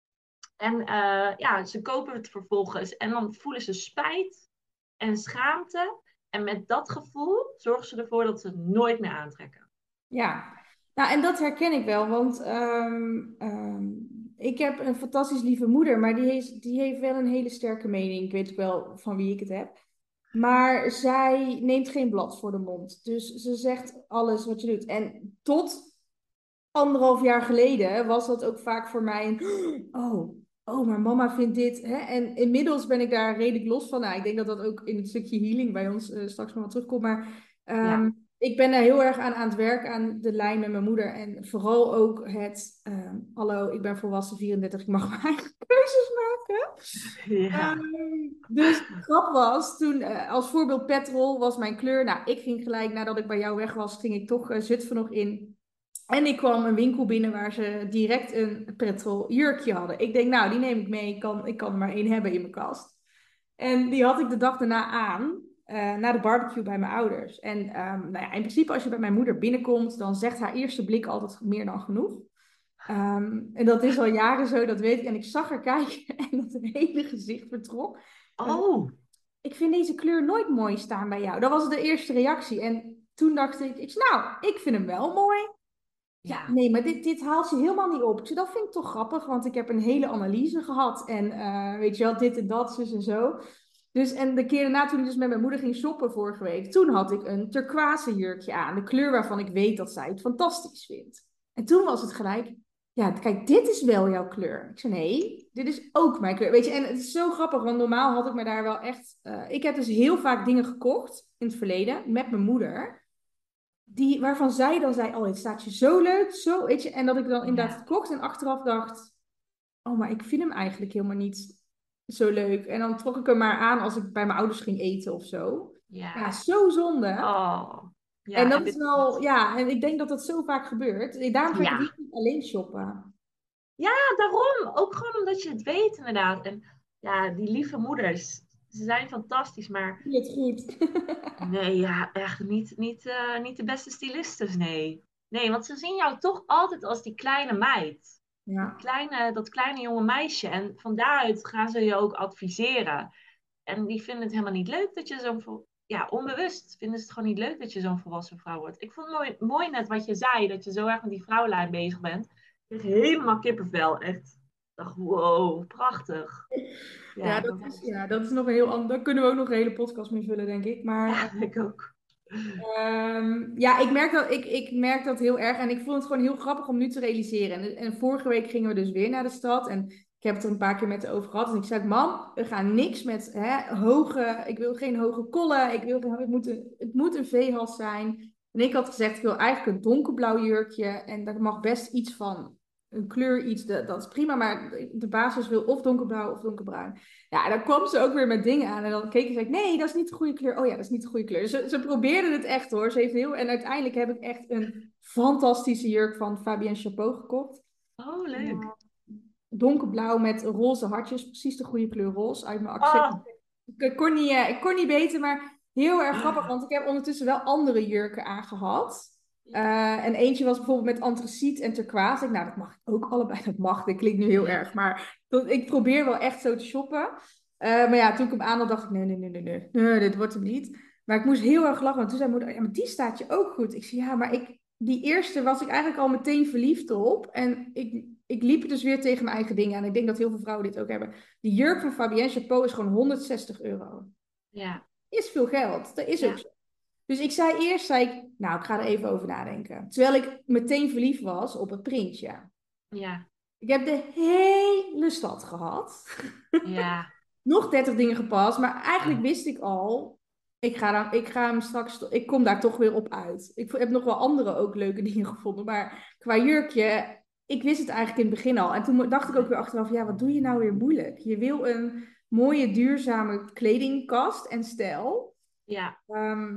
En uh, ja, ze kopen het vervolgens en dan voelen ze spijt en schaamte. En met dat gevoel zorgen ze ervoor dat ze het nooit meer aantrekken.
Ja, nou en dat herken ik wel, want um, um, ik heb een fantastisch lieve moeder, maar die heeft, die heeft wel een hele sterke mening. Ik weet ook wel van wie ik het heb. Maar zij neemt geen blad voor de mond. Dus ze zegt alles wat je doet. En tot anderhalf jaar geleden was dat ook vaak voor mij een... Oh, oh, maar mama vindt dit. Hè? En inmiddels ben ik daar redelijk los van. Nou, ik denk dat dat ook in het stukje healing bij ons uh, straks nog wat terugkomt. Maar
Ja.
um, ik ben daar heel erg aan aan het werken, aan de lijn met mijn moeder. En vooral ook het... Um, hallo, ik ben volwassen vierendertig, ik mag mijn eigen keuzes maken.
Ja.
Um, dus de grap was, toen uh, als voorbeeld petrol was mijn kleur. Nou, ik ging gelijk, nadat ik bij jou weg was, ging ik toch uh, Zutphen nog in. En ik kwam een winkel binnen waar ze direct een petrol jurkje hadden. Ik denk, nou, die neem ik mee. Ik kan, ik kan er maar één hebben in mijn kast. En die had ik de dag daarna aan, uh, na de barbecue bij mijn ouders. En um, nou ja, in principe als je bij mijn moeder binnenkomt, dan zegt haar eerste blik altijd meer dan genoeg. Um, en dat is al jaren zo, dat weet ik. En ik zag haar kijken en dat hele gezicht vertrok.
Oh.
Ik vind deze kleur nooit mooi staan bij jou. Dat was de eerste reactie. En toen dacht ik, ik zei, nou, ik vind hem wel mooi. Ja,
Ja.
nee, maar dit, dit haalt je helemaal niet op. Ik zei, dat vind ik toch grappig, want ik heb een hele analyse gehad. En uh, weet je wel, dit en dat, zus en zo. Dus, en de keer daarna, toen ik dus met mijn moeder ging shoppen vorige week, toen had ik een turquoise jurkje aan. De kleur waarvan ik weet dat zij het fantastisch vindt. En toen was het gelijk, ja, kijk, dit is wel jouw kleur. Ik zei, nee, dit is ook mijn kleur. Weet je, en het is zo grappig, want normaal had ik me daar wel echt... Uh, ik heb dus heel vaak dingen gekocht in het verleden met mijn moeder. Die, waarvan zij dan zei, oh, dit staat je zo leuk, zo, weet je. En dat ik dan inderdaad
Ja.
het kocht en achteraf dacht, oh, maar ik vind hem eigenlijk helemaal niet zo leuk. En dan trok ik hem maar aan als ik bij mijn ouders ging eten of zo. Ja,
Ja.
zo zonde.
Oh.
En
Ja,
dat
en
is
dit...
wel, ja, en ik denk dat dat zo vaak gebeurt. Daarom ga ik het
Ja.
liefst niet alleen shoppen.
Ja, daarom. Ook gewoon omdat je het weet, inderdaad. En ja, die lieve moeders, ze zijn fantastisch, maar
Doe het goed.
nee, ja, echt niet, niet, eh, niet de beste stylistes, nee. Nee, want ze zien jou toch altijd als die kleine meid. Die
Ja.
kleine, dat kleine jonge meisje. En van daaruit gaan ze je ook adviseren. En die vinden het helemaal niet leuk dat je zo'n... vol- Ja, onbewust vinden ze het gewoon niet leuk dat je zo'n volwassen vrouw wordt. Ik vond het mooi, mooi net wat je zei, dat je zo erg met die vrouwlijn bezig bent. Ik kreeg helemaal kippenvel, echt. Ik dacht, wow, prachtig.
Ja,
Ja,
dat
dat
is,
was...
ja, dat is nog een heel ander. Daar kunnen we ook nog een hele podcast mee vullen, denk ik. Maar
Ja, ik ook.
Ehm, ja, ik merk dat, ik, ik merk dat heel erg. En ik vond het gewoon heel grappig om nu te realiseren. En, en vorige week gingen we dus weer naar de stad. En ik heb het er een paar keer met haar over gehad. En ik zei, mam, we gaan niks met hè, hoge... Ik wil geen hoge kollen. Ik wil, het, moet een, het moet een V-hals zijn. En ik had gezegd, ik wil eigenlijk een donkerblauw jurkje. En daar mag best iets van. Een kleur, iets, dat, dat is prima. Maar de basis wil of donkerblauw of donkerbruin. Ja, dan kwam ze ook weer met dingen aan. En dan keek ze en zei ik, nee, dat is niet de goede kleur. Oh ja, dat is niet de goede kleur. Dus ze, ze probeerde het echt hoor. Ze heeft heel... En uiteindelijk heb ik echt een fantastische jurk van Fabienne Chapeau gekocht.
Oh, leuk.
Donkerblauw met roze hartjes. Precies de goede kleur roze uit mijn accent.
Oh,
Ik kon niet, eh, ik kon niet beter, maar heel erg grappig. Want ik heb ondertussen wel andere jurken aangehad. Eh, en eentje was bijvoorbeeld met antraciet en turquoise. Ik, nou, dat mag ik ook allebei. Dat mag, dat klinkt nu heel erg. Maar dat, ik probeer wel echt zo te shoppen. Eh, maar ja, toen ik hem aan had, dacht ik, nee, nee, nee, nee, nee, nee, dit wordt hem niet. Maar ik moest heel erg lachen, want toen zei moeder, ja, maar die staat je ook goed. Ik zei, ja, maar ik, die eerste was ik eigenlijk al meteen verliefd op. En ik, ik liep dus weer tegen mijn eigen dingen aan. Ik denk dat heel veel vrouwen dit ook hebben. Die jurk van Fabienne Chapeau is gewoon honderdzestig euro.
ja,
Is veel geld, dat is ook
ja,
zo. Dus ik zei eerst, zei ik, nou, ik ga er even over nadenken. Terwijl ik meteen verliefd was op het printje.
ja,
Ik heb de hele stad gehad.
ja.
Nog dertig dingen gepast, maar eigenlijk wist ik al, ik ga, dan, ik ga hem straks, ik kom daar toch weer op uit. Ik heb nog wel andere ook leuke dingen gevonden, maar qua jurkje, ik wist het eigenlijk in het begin al. En toen dacht ik ook weer achteraf, ja, wat doe je nou weer moeilijk? Je wil een mooie, duurzame kledingkast en stijl.
Ja,
Ehm,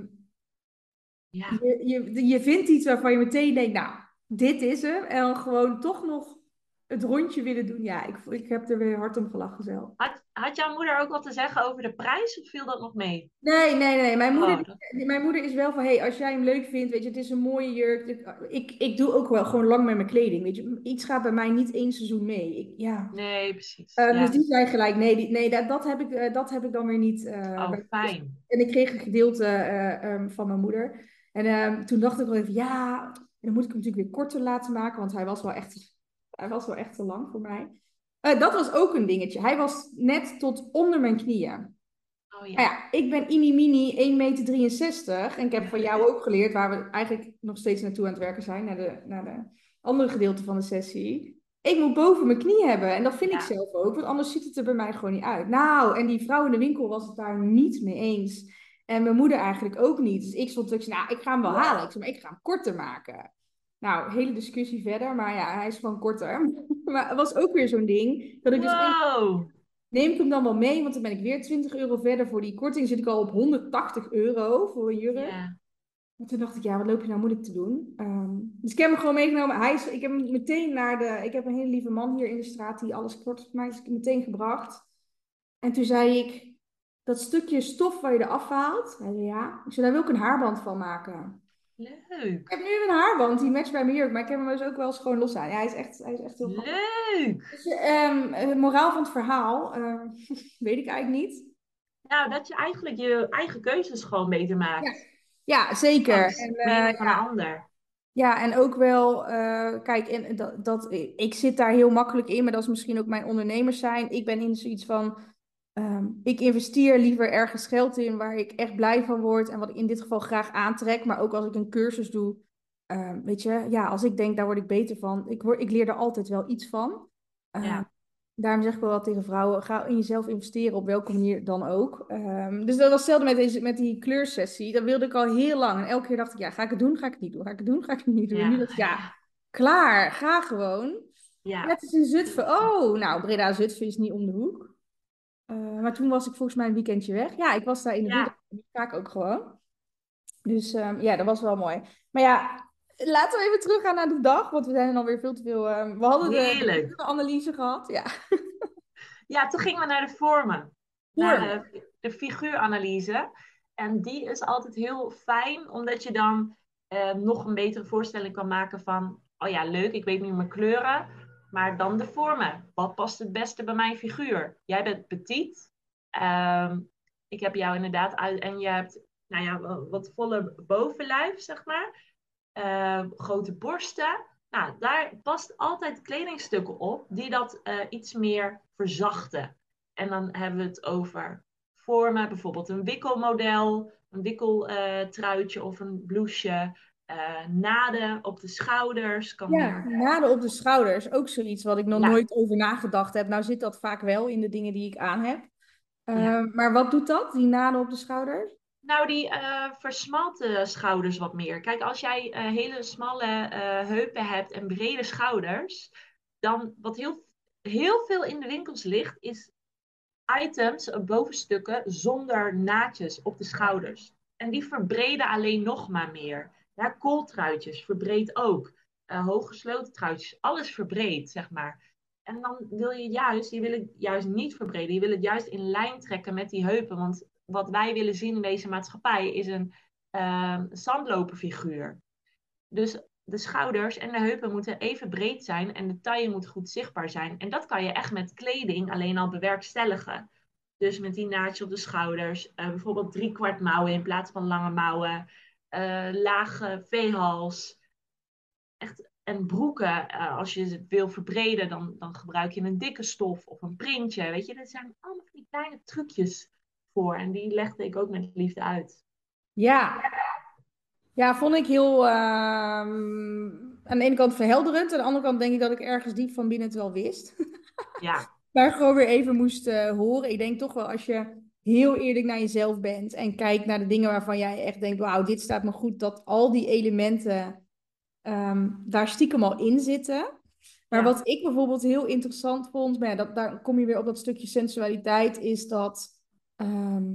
ja.
je, je, je vindt iets waarvan je meteen denkt, nou, dit is hem. En dan gewoon toch nog het rondje willen doen. Ja, ik, ik heb er weer hard om gelachen zelf.
Had, had jouw moeder ook wat te zeggen over de prijs of viel dat nog mee?
Nee, nee, nee. Mijn moeder,
Oh, dat...
die- mijn moeder is wel van, hey, als jij hem leuk vindt, weet je, het is een mooie jurk. Ik, ik doe ook wel gewoon lang met mijn kleding, weet je. Iets gaat bij mij niet één seizoen mee. Ik, ja.
Nee, precies.
Eh, dus
Ja.
die zei gelijk, nee, die, nee dat, dat, heb ik, eh, dat heb ik dan weer niet. eh,
Oh,
bij-
fijn.
en ik kreeg een gedeelte eh, ehm, van mijn moeder. En ehm, toen dacht ik wel even, ja, dan moet ik hem natuurlijk weer korter laten maken, want hij was wel echt, hij was wel echt te lang voor mij. Eh, dat was ook een dingetje. Hij was net tot onder mijn knieën.
Oh
Nou
ja.
ja, ik ben mini-mini één meter drieënzestig. En ik heb van jou ook geleerd, waar we eigenlijk nog steeds naartoe aan het werken zijn, naar de, naar de andere gedeelte van de sessie. Ik moet boven mijn knie hebben. En dat vind ik
Ja.
zelf ook, want anders ziet het er bij mij gewoon niet uit. Nou, en die vrouw in de winkel was het daar niet mee eens. En mijn moeder eigenlijk ook niet. Dus ik stond, ik zei, nou, ik ga hem wel halen. Ik zei, maar ik ga hem korter maken. Nou, hele discussie verder, maar ja, hij is gewoon korter. Maar het was ook weer zo'n ding, dat ik dus echt
Wow.
neem ik hem dan wel mee, want dan ben ik weer twintig euro verder. Voor die korting zit ik al op honderdtachtig euro voor een jurk.
Ja.
En toen dacht ik, ja, wat loop je nou moeilijk te doen? Ehm, dus ik heb hem gewoon meegenomen. Hij is, ik heb hem meteen naar de... Ik heb een hele lieve man hier in de straat die alles kort voor mij is meteen gebracht. En toen zei ik, dat stukje stof waar je eraf haalt. Hij zei, ja. Ik zei, daar wil ik een haarband van maken. Ik
Leuk.
heb nu een haarband, die matcht bij mijn jurk. Maar ik heb hem dus ook wel eens gewoon los aan. Ja, hij is echt, hij is echt heel grappig.
Leuk.
Dus, ehm, het moraal van het verhaal, ehm, weet ik eigenlijk niet.
Nou, dat je eigenlijk je eigen keuzes gewoon beter
Ja,
maakt.
ja, zeker.
Als
En,
mening
eh,
van een
ja.
ander.
Ja, en ook wel, eh, kijk, en dat, dat, ik zit daar heel makkelijk in, maar dat is misschien ook mijn ondernemers zijn. Ik ben in zoiets van, ehm, ik investeer liever ergens geld in waar ik echt blij van word en wat ik in dit geval graag aantrek. Maar ook als ik een cursus doe, ehm, weet je, ja, als ik denk, daar word ik beter van. Ik, word, ik leer er altijd wel iets van. Ehm,
Ja.
Daarom zeg ik wel wat tegen vrouwen, ga in jezelf investeren, op welke manier dan ook. Ehm, dus dat was hetzelfde met, deze, met die kleursessie. Dat wilde ik al heel lang. En elke keer dacht ik, ja, ga ik het doen, ga ik het niet doen. Ga ik het doen, ga ik het niet doen. En nu
Ja.
dacht ik, ja, klaar, ga gewoon.
Ja.
Net als in Zutphen. Oh, nou, Breda-Zutphen is niet om de hoek. Eh, maar toen was ik volgens mij een weekendje weg. Ja, ik was daar in de buurt.
Ja.
Nu ga ik ook gewoon. Dus ehm, ja, dat was wel mooi. Maar ja, Laten we even teruggaan naar de dag, want we zijn alweer veel te veel. eh, we hadden de,
Heerlijk.
de analyse gehad. Ja.
Ja, toen gingen we naar de vormen, naar
Vormen.
de, de figuuranalyse. En die is altijd heel fijn, omdat je dan eh, nog een betere voorstelling kan maken van, oh ja, leuk, ik weet nu mijn kleuren, maar dan de vormen. Wat past het beste bij mijn figuur? Jij bent petit. Ehm, ik heb jou inderdaad uit, en je hebt, nou ja, wa- wat volle bovenlijf, zeg maar. Eh, grote borsten. Nou, daar past altijd kledingstukken op die dat eh, iets meer verzachten. En dan hebben we het over vormen, bijvoorbeeld een wikkelmodel, een wikkeltruitje of een blouseje. Eh, naden op de schouders kan
Ja,
heel.
naden op de schouders. Ook zoiets wat ik nog
Ja,
nooit over nagedacht heb. Nou zit dat vaak wel in de dingen die ik aan heb.
ja.
Eh, maar wat doet dat, die naden op de schouders?
Nou, die eh versmalt de schouders wat meer. Kijk, als jij eh, hele smalle eh, heupen hebt en brede schouders, dan wat heel, heel veel in de winkels ligt, is items, eh, bovenstukken zonder naadjes op de schouders. En die verbreden alleen nog maar meer. Ja, kooltruitjes verbreed ook. Uh, hooggesloten truitjes, alles verbreed, zeg maar. En dan wil je juist, je wil het juist niet verbreden. Je wil het juist in lijn trekken met die heupen. Want wat wij willen zien in deze maatschappij is een uh, zandloperfiguur. Dus de schouders en de heupen moeten even breed zijn en de taille moet goed zichtbaar zijn. En dat kan je echt met kleding alleen al bewerkstelligen. Dus met die naadjes op de schouders, uh, bijvoorbeeld driekwart mouwen in plaats van lange mouwen, uh, lage V-hals. Echt, en broeken, uh, als je het wil verbreden, dan, dan gebruik je een dikke stof of een printje. Weet je, er zijn allemaal die kleine trucjes voor en die legde ik ook met liefde uit.
Ja, ja, vond ik heel ehm, aan de ene kant verhelderend. Aan de andere kant denk ik dat ik ergens diep van binnen het wel wist.
Ja,
Maar gewoon weer even moest eh, horen. Ik denk toch wel als je heel eerlijk naar jezelf bent en kijkt naar de dingen waarvan jij echt denkt, wauw, dit staat me goed, dat al die elementen ehm, daar stiekem al in zitten. Maar
ja,
wat ik bijvoorbeeld heel interessant vond, maar ja, dat, daar kom je weer op dat stukje sensualiteit, is dat ehm,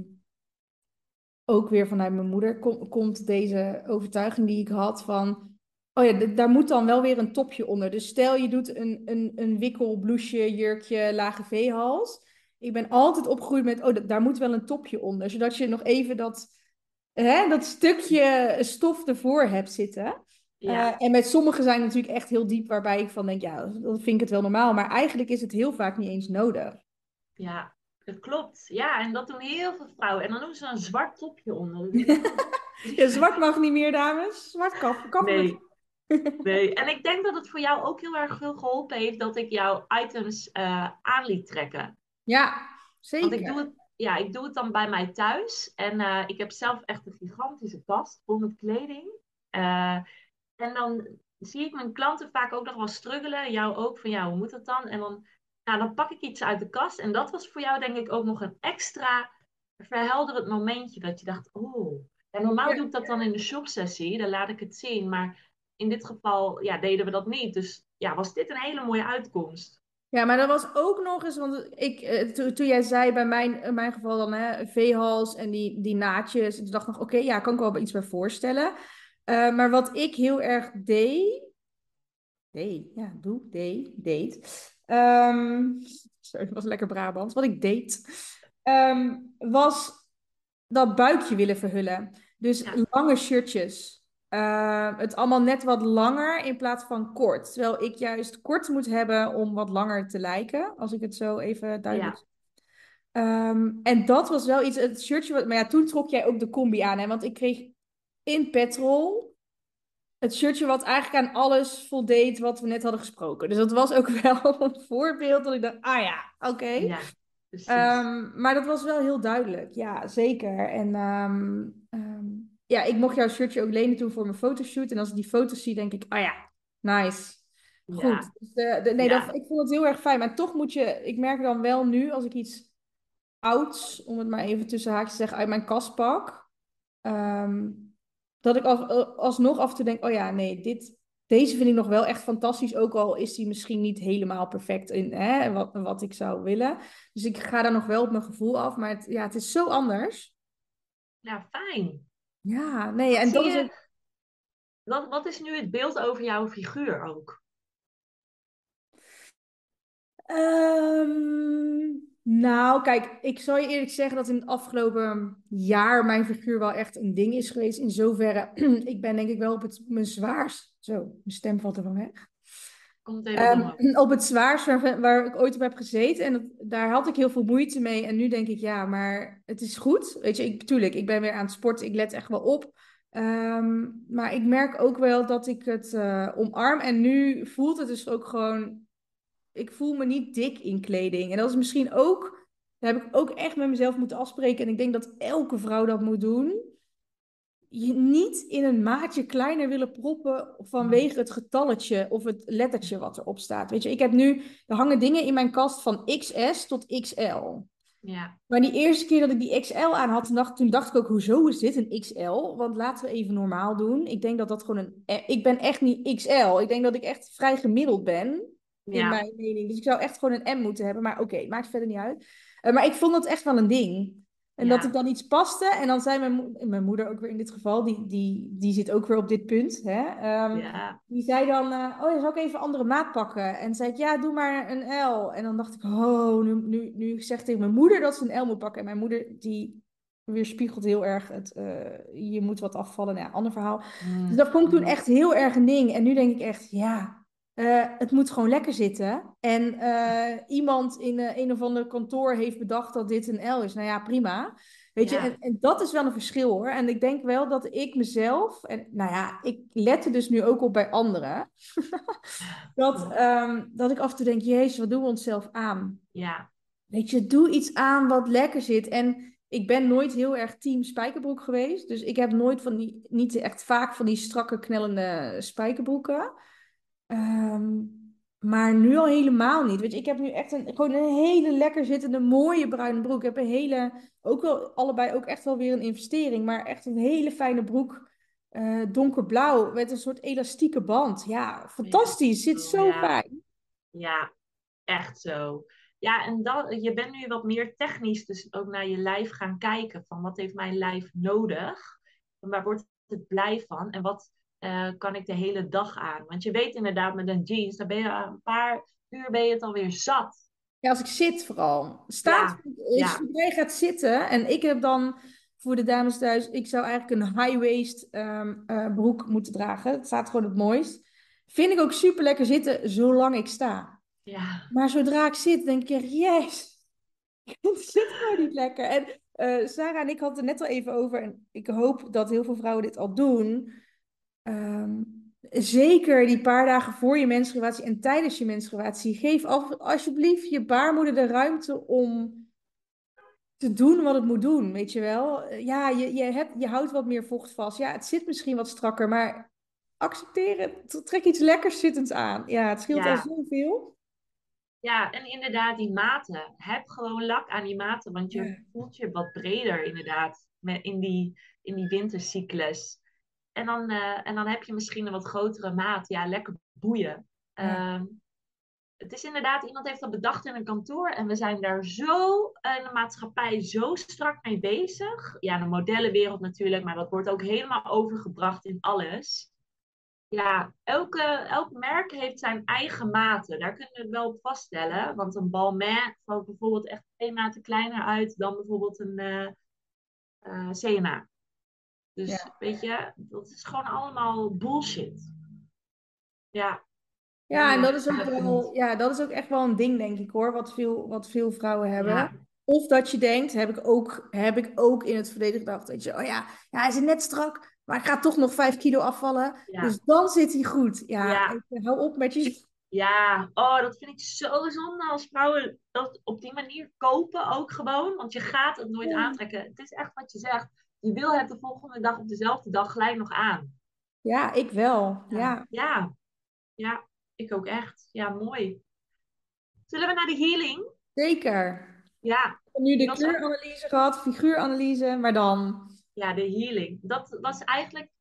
ook weer vanuit mijn moeder kom- komt deze overtuiging die ik had van, oh ja, d- daar moet dan wel weer een topje onder. Dus stel je doet een, een, een wikkelblouseje, jurkje, lage V-hals. Ik ben altijd opgegroeid met, oh, d- daar moet wel een topje onder, zodat je nog even dat, hè, dat stukje stof ervoor hebt zitten.
ja.
Eh, en met sommigen zijn natuurlijk echt heel diep, waarbij ik van denk, ja, dat vind ik het wel normaal. Maar eigenlijk is het heel vaak niet eens nodig.
Ja, dat klopt. Ja, en dat doen heel veel vrouwen. En dan doen ze een zwart topje onder. Dan denk ik, oh.
Ja, zwart mag niet meer, dames. Zwart kaf, kaf met.
Nee, nee. En ik denk dat het voor jou ook heel erg veel geholpen heeft dat ik jouw items eh, aan liet trekken.
Ja,
Want ik doe
zeker.
het, ja, ik doe het dan bij mij thuis. En eh, ik heb zelf echt een gigantische kast vol met kleding. Eh, en dan zie ik mijn klanten vaak ook nog wel struggelen. Jou ook, van ja, hoe moet dat dan? En dan, nou, dan pak ik iets uit de kast. En dat was voor jou denk ik ook nog een extra verhelderend momentje. Dat je dacht, oh. Ja, normaal
Ja.
doe ik dat dan in de shopsessie. Dan laat ik het zien. Maar in dit geval ja, deden we dat niet. Dus ja, was dit een hele mooie uitkomst.
Ja, maar dat was ook nog eens, want ik, eh, to- toen jij zei bij mijn, in mijn geval dan, hè, V-hals en die, die naadjes, en toen dacht ik nog, oké, ja, kan ik wel iets bij voorstellen. Eh, maar wat ik heel erg deed, deed, ja, doe, deed, deed. Ehm, sorry, dat was lekker Brabants. Wat ik deed, ehm, was dat buikje willen verhullen. Dus
Ja,
lange shirtjes. Uh, het allemaal net wat langer in plaats van kort. Terwijl ik juist kort moet hebben om wat langer te lijken. Als ik het zo even duidelijk.
ja,
Um, en dat was wel iets. Het shirtje. Wat, maar ja, toen trok jij ook de combi aan. Hè? Want ik kreeg in petrol het shirtje wat eigenlijk aan alles voldeed wat we net hadden gesproken. Dus dat was ook wel een voorbeeld dat ik dacht, ah ja, oké.
ja, precies.
Ehm, maar dat was wel heel duidelijk. Ja, zeker. En ehm, ehm, ja, ik mocht jouw shirtje ook lenen toen voor mijn fotoshoot. En als ik die foto's zie, denk ik, ah ja, nice. Goed.
Ja,
Dus de, de- nee, dat,
ja,
ik vond het heel erg fijn. Maar toch moet je, ik merk dan wel nu, als ik iets ouds, om het maar even tussen haakjes te zeggen, uit mijn kast pak. ehm, dat ik als, alsnog af en toe denk, oh ja, nee, dit, deze vind ik nog wel echt fantastisch. Ook al is die misschien niet helemaal perfect in hè, wat, wat ik zou willen. Dus ik ga daar nog wel op mijn gevoel af. Maar het, ja, het is zo anders.
ja, fijn.
Ja, nee,
Wat
en
zie
dat is ook...
je? wat, wat is nu het beeld over jouw figuur ook?
Ehm, nou, kijk, ik zal je eerlijk zeggen dat in het afgelopen jaar mijn figuur wel echt een ding is geweest. In zoverre, ik ben denk ik wel op het mijn zwaarst. Zo, mijn stem valt er van weg.
Komt even
Ehm,
omhoog.
op het zwaarst waar, waar ik ooit op heb gezeten. En dat, daar had ik heel veel moeite mee. En nu denk ik, ja, maar het is goed. Weet je, ik, betuurlijk, ik ben weer aan het sporten. Ik let echt wel op. Ehm, maar ik merk ook wel dat ik het eh, omarm. En nu voelt het dus ook gewoon ik voel me niet dik in kleding. En dat is misschien ook, daar heb ik ook echt met mezelf moeten afspreken. En ik denk dat elke vrouw dat moet doen. Je niet in een maatje kleiner willen proppen vanwege het getalletje of het lettertje wat erop staat. Weet je, ik heb nu, er hangen dingen in mijn kast van X S tot X L.
Ja,
Maar die eerste keer dat ik die X L aan had, toen dacht, toen dacht ik ook, hoezo is dit een X L? Want laten we even normaal doen. Ik denk dat dat gewoon een... eh, Ik ben echt niet X L. Ik denk dat ik echt vrij gemiddeld ben, in
ja,
mijn mening. Dus ik zou echt gewoon een M moeten hebben. Maar oké, maakt verder niet uit. Eh, maar ik vond dat echt wel een ding. En dat ik
ja,
dan iets paste. En dan zei mijn, mo- mijn moeder ook weer in dit geval, die, die, die zit ook weer op dit punt. Hè? Ehm,
ja,
die zei dan, eh, oh ja, zal ik even een andere maat pakken? En zei ik, ja, doe maar een L. En dan dacht ik, oh, nu, nu, nu zegt tegen mijn moeder dat ze een L moet pakken. En mijn moeder, die weerspiegelt heel erg het, eh, je moet wat afvallen. Nou ja, ander verhaal. Dus
mm,
dat vond ik toen
mm,
echt heel erg een ding. En nu denk ik echt, ja, eh, het moet gewoon lekker zitten. En eh, iemand in eh, een of ander kantoor heeft bedacht dat dit een L is. Nou ja, prima. Weet je, en,
ja,
en dat is wel een verschil hoor. En ik denk wel dat ik mezelf, en nou ja, ik let er dus nu ook op bij anderen, dat, ehm, dat ik af en toe denk, jezus, wat doen we onszelf aan?
ja,
Weet je, doe iets aan wat lekker zit. En ik ben nooit heel erg team spijkerbroek geweest. Dus ik heb nooit van die, niet echt vaak van die strakke, knellende spijkerbroeken. Ehm, maar nu al helemaal niet. Weet je, ik heb nu echt een, gewoon een hele lekker zittende, mooie bruine broek. Ik heb een hele, ook wel, allebei ook echt wel weer een investering. Maar echt een hele fijne broek. eh, donkerblauw, met een soort elastieke band. Ja,
ja,
fantastisch. Zit
oh,
zo
ja,
fijn.
ja, echt zo. Ja, en dat, je bent nu wat meer technisch dus ook naar je lijf gaan kijken. Van wat heeft mijn lijf nodig? En waar wordt het blij van? En wat eh, kan ik de hele dag aan? Want je weet inderdaad met een jeans, dan ben je een paar uur ben je het alweer zat.
Ja, als ik zit vooral. Staat,
Ja,
als
ja,
je jij gaat zitten en ik heb dan voor de dames thuis, ik zou eigenlijk een high-waist ehm, eh, broek moeten dragen. Het staat gewoon het mooist. Vind ik ook super lekker zitten zolang ik sta.
ja,
Maar zodra ik zit, denk ik echt, yes, het zit gewoon niet lekker. En eh, Sarah en ik hadden het er net al even over en ik hoop dat heel veel vrouwen dit al doen. Ehm, Zeker die paar dagen voor je menstruatie en tijdens je menstruatie. Geef af, alsjeblieft je baarmoeder de ruimte om te doen wat het moet doen, weet je wel. Eh, Ja, je, je, hebt, je houdt wat meer vocht vast. Ja, het zit misschien wat strakker, maar accepteer het. Trek iets lekkers zittends aan. Ja, het scheelt al
ja.
zoveel.
Ja, en inderdaad, die maten. Heb gewoon lak aan die maten, want je
Ja,
voelt je wat breder inderdaad met, in die, in die wintercyclus. En dan, eh, en dan heb je misschien een wat grotere maat. Ja, lekker boeien.
ja,
Ehm, het is inderdaad, iemand heeft dat bedacht in een kantoor en we zijn daar zo eh, in de maatschappij zo strak mee bezig. Ja, de modellenwereld natuurlijk, maar dat wordt ook helemaal overgebracht in alles. Ja, elke, elk merk heeft zijn eigen maten. Daar kunnen we het wel op vaststellen. Want een Balmain valt bijvoorbeeld echt twee maten kleiner uit dan bijvoorbeeld een eh eh, C en A. Dus
ja.
weet je, dat is gewoon allemaal bullshit. Ja,
Ja, en
heel
dat is ook
treffend.
wel, ja, dat is ook echt wel een ding, denk ik hoor, wat veel, wat veel vrouwen hebben.
Ja,
Of dat je denkt, heb ik ook, heb ik ook in het verleden gedacht, weet je, oh ja, ja, hij zit net strak, maar ik ga toch nog vijf kilo afvallen.
ja,
Dus dan zit hij goed. Ja,
ja,
ik, hou op met je.
ja. Oh, dat vind ik zo zonde als vrouwen dat op die manier kopen ook gewoon. Want je gaat het nooit aantrekken. Het is echt wat je zegt. Je wil het de volgende dag op dezelfde dag gelijk nog aan.
Ja, ik wel.
Ja,
Ja,
ja. Ja, ik ook echt. Ja, mooi. Zullen we naar de healing?
zeker.
Ja,
Ik heb nu
die
de
was ook.
kleuranalyse gehad, figuuranalyse, maar dan.
Ja, de healing. Dat was eigenlijk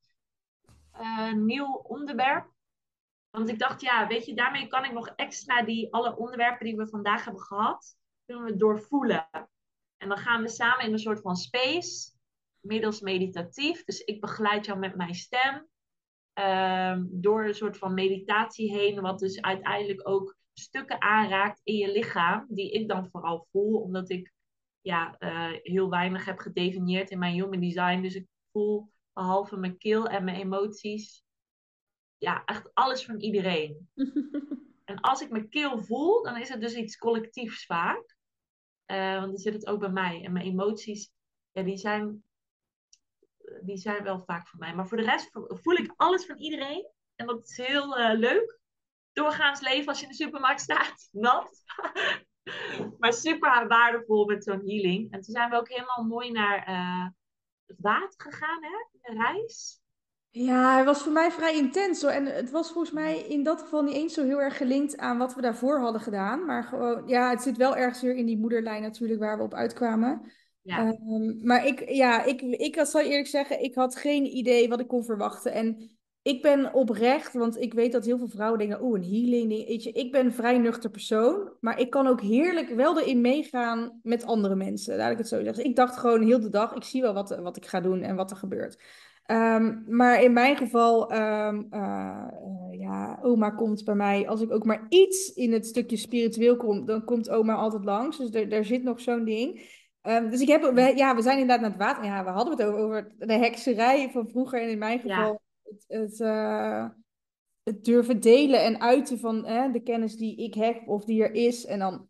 eh, een nieuw onderwerp. Want ik dacht, ja, weet je, daarmee kan ik nog extra die alle onderwerpen die we vandaag hebben gehad, kunnen we doorvoelen. En dan gaan we samen in een soort van space, middels meditatief. Dus ik begeleid jou met mijn stem. Um, door een soort van meditatie heen, wat dus uiteindelijk ook stukken aanraakt in je lichaam, die ik dan vooral voel, omdat ik ja, uh, heel weinig heb gedefinieerd in mijn human design. Dus ik voel behalve mijn keel en mijn emoties, ja, echt alles van iedereen. En als ik mijn keel voel, dan is het dus iets collectiefs vaak. Uh, want dan zit het ook bij mij. En mijn emoties, ja, die zijn die zijn wel vaak van mij. Maar voor de rest voel ik alles van iedereen. En dat is heel uh, leuk. Doorgaans leven als je in de supermarkt staat. Nat. Maar super waardevol met zo'n healing. En toen zijn we ook helemaal mooi naar uh, het water gegaan, hè? In de reis.
Ja, hij was voor mij vrij intens hoor. En het was volgens mij in dat geval niet eens zo heel erg gelinkt aan wat we daarvoor hadden gedaan. Maar gewoon, ja, het zit wel ergens weer in die moederlijn natuurlijk waar we op uitkwamen.
Ja.
Um, maar ik, ja, ik, ik zal eerlijk zeggen, ik had geen idee wat ik kon verwachten. En ik ben oprecht, want ik weet dat heel veel vrouwen denken, oeh, een healing. ding. Weet je, ik ben een vrij nuchter persoon, maar ik kan ook heerlijk wel erin meegaan met andere mensen. Laat ik het zo zeggen. Ik dacht gewoon heel de dag, ik zie wel wat, wat ik ga doen en wat er gebeurt. Um, maar in mijn geval, um, uh, uh, ja, oma komt bij mij. Als ik ook maar iets in het stukje spiritueel kom, dan komt oma altijd langs. Dus er, daar zit nog zo'n ding. Um, dus ik heb, we, ja, we zijn inderdaad naar het water. Ja, we hadden het over, over de hekserij van vroeger. En in mijn
Ja.
geval het, het, uh, het durven delen en uiten van uh, de kennis die ik heb of die er is. En dan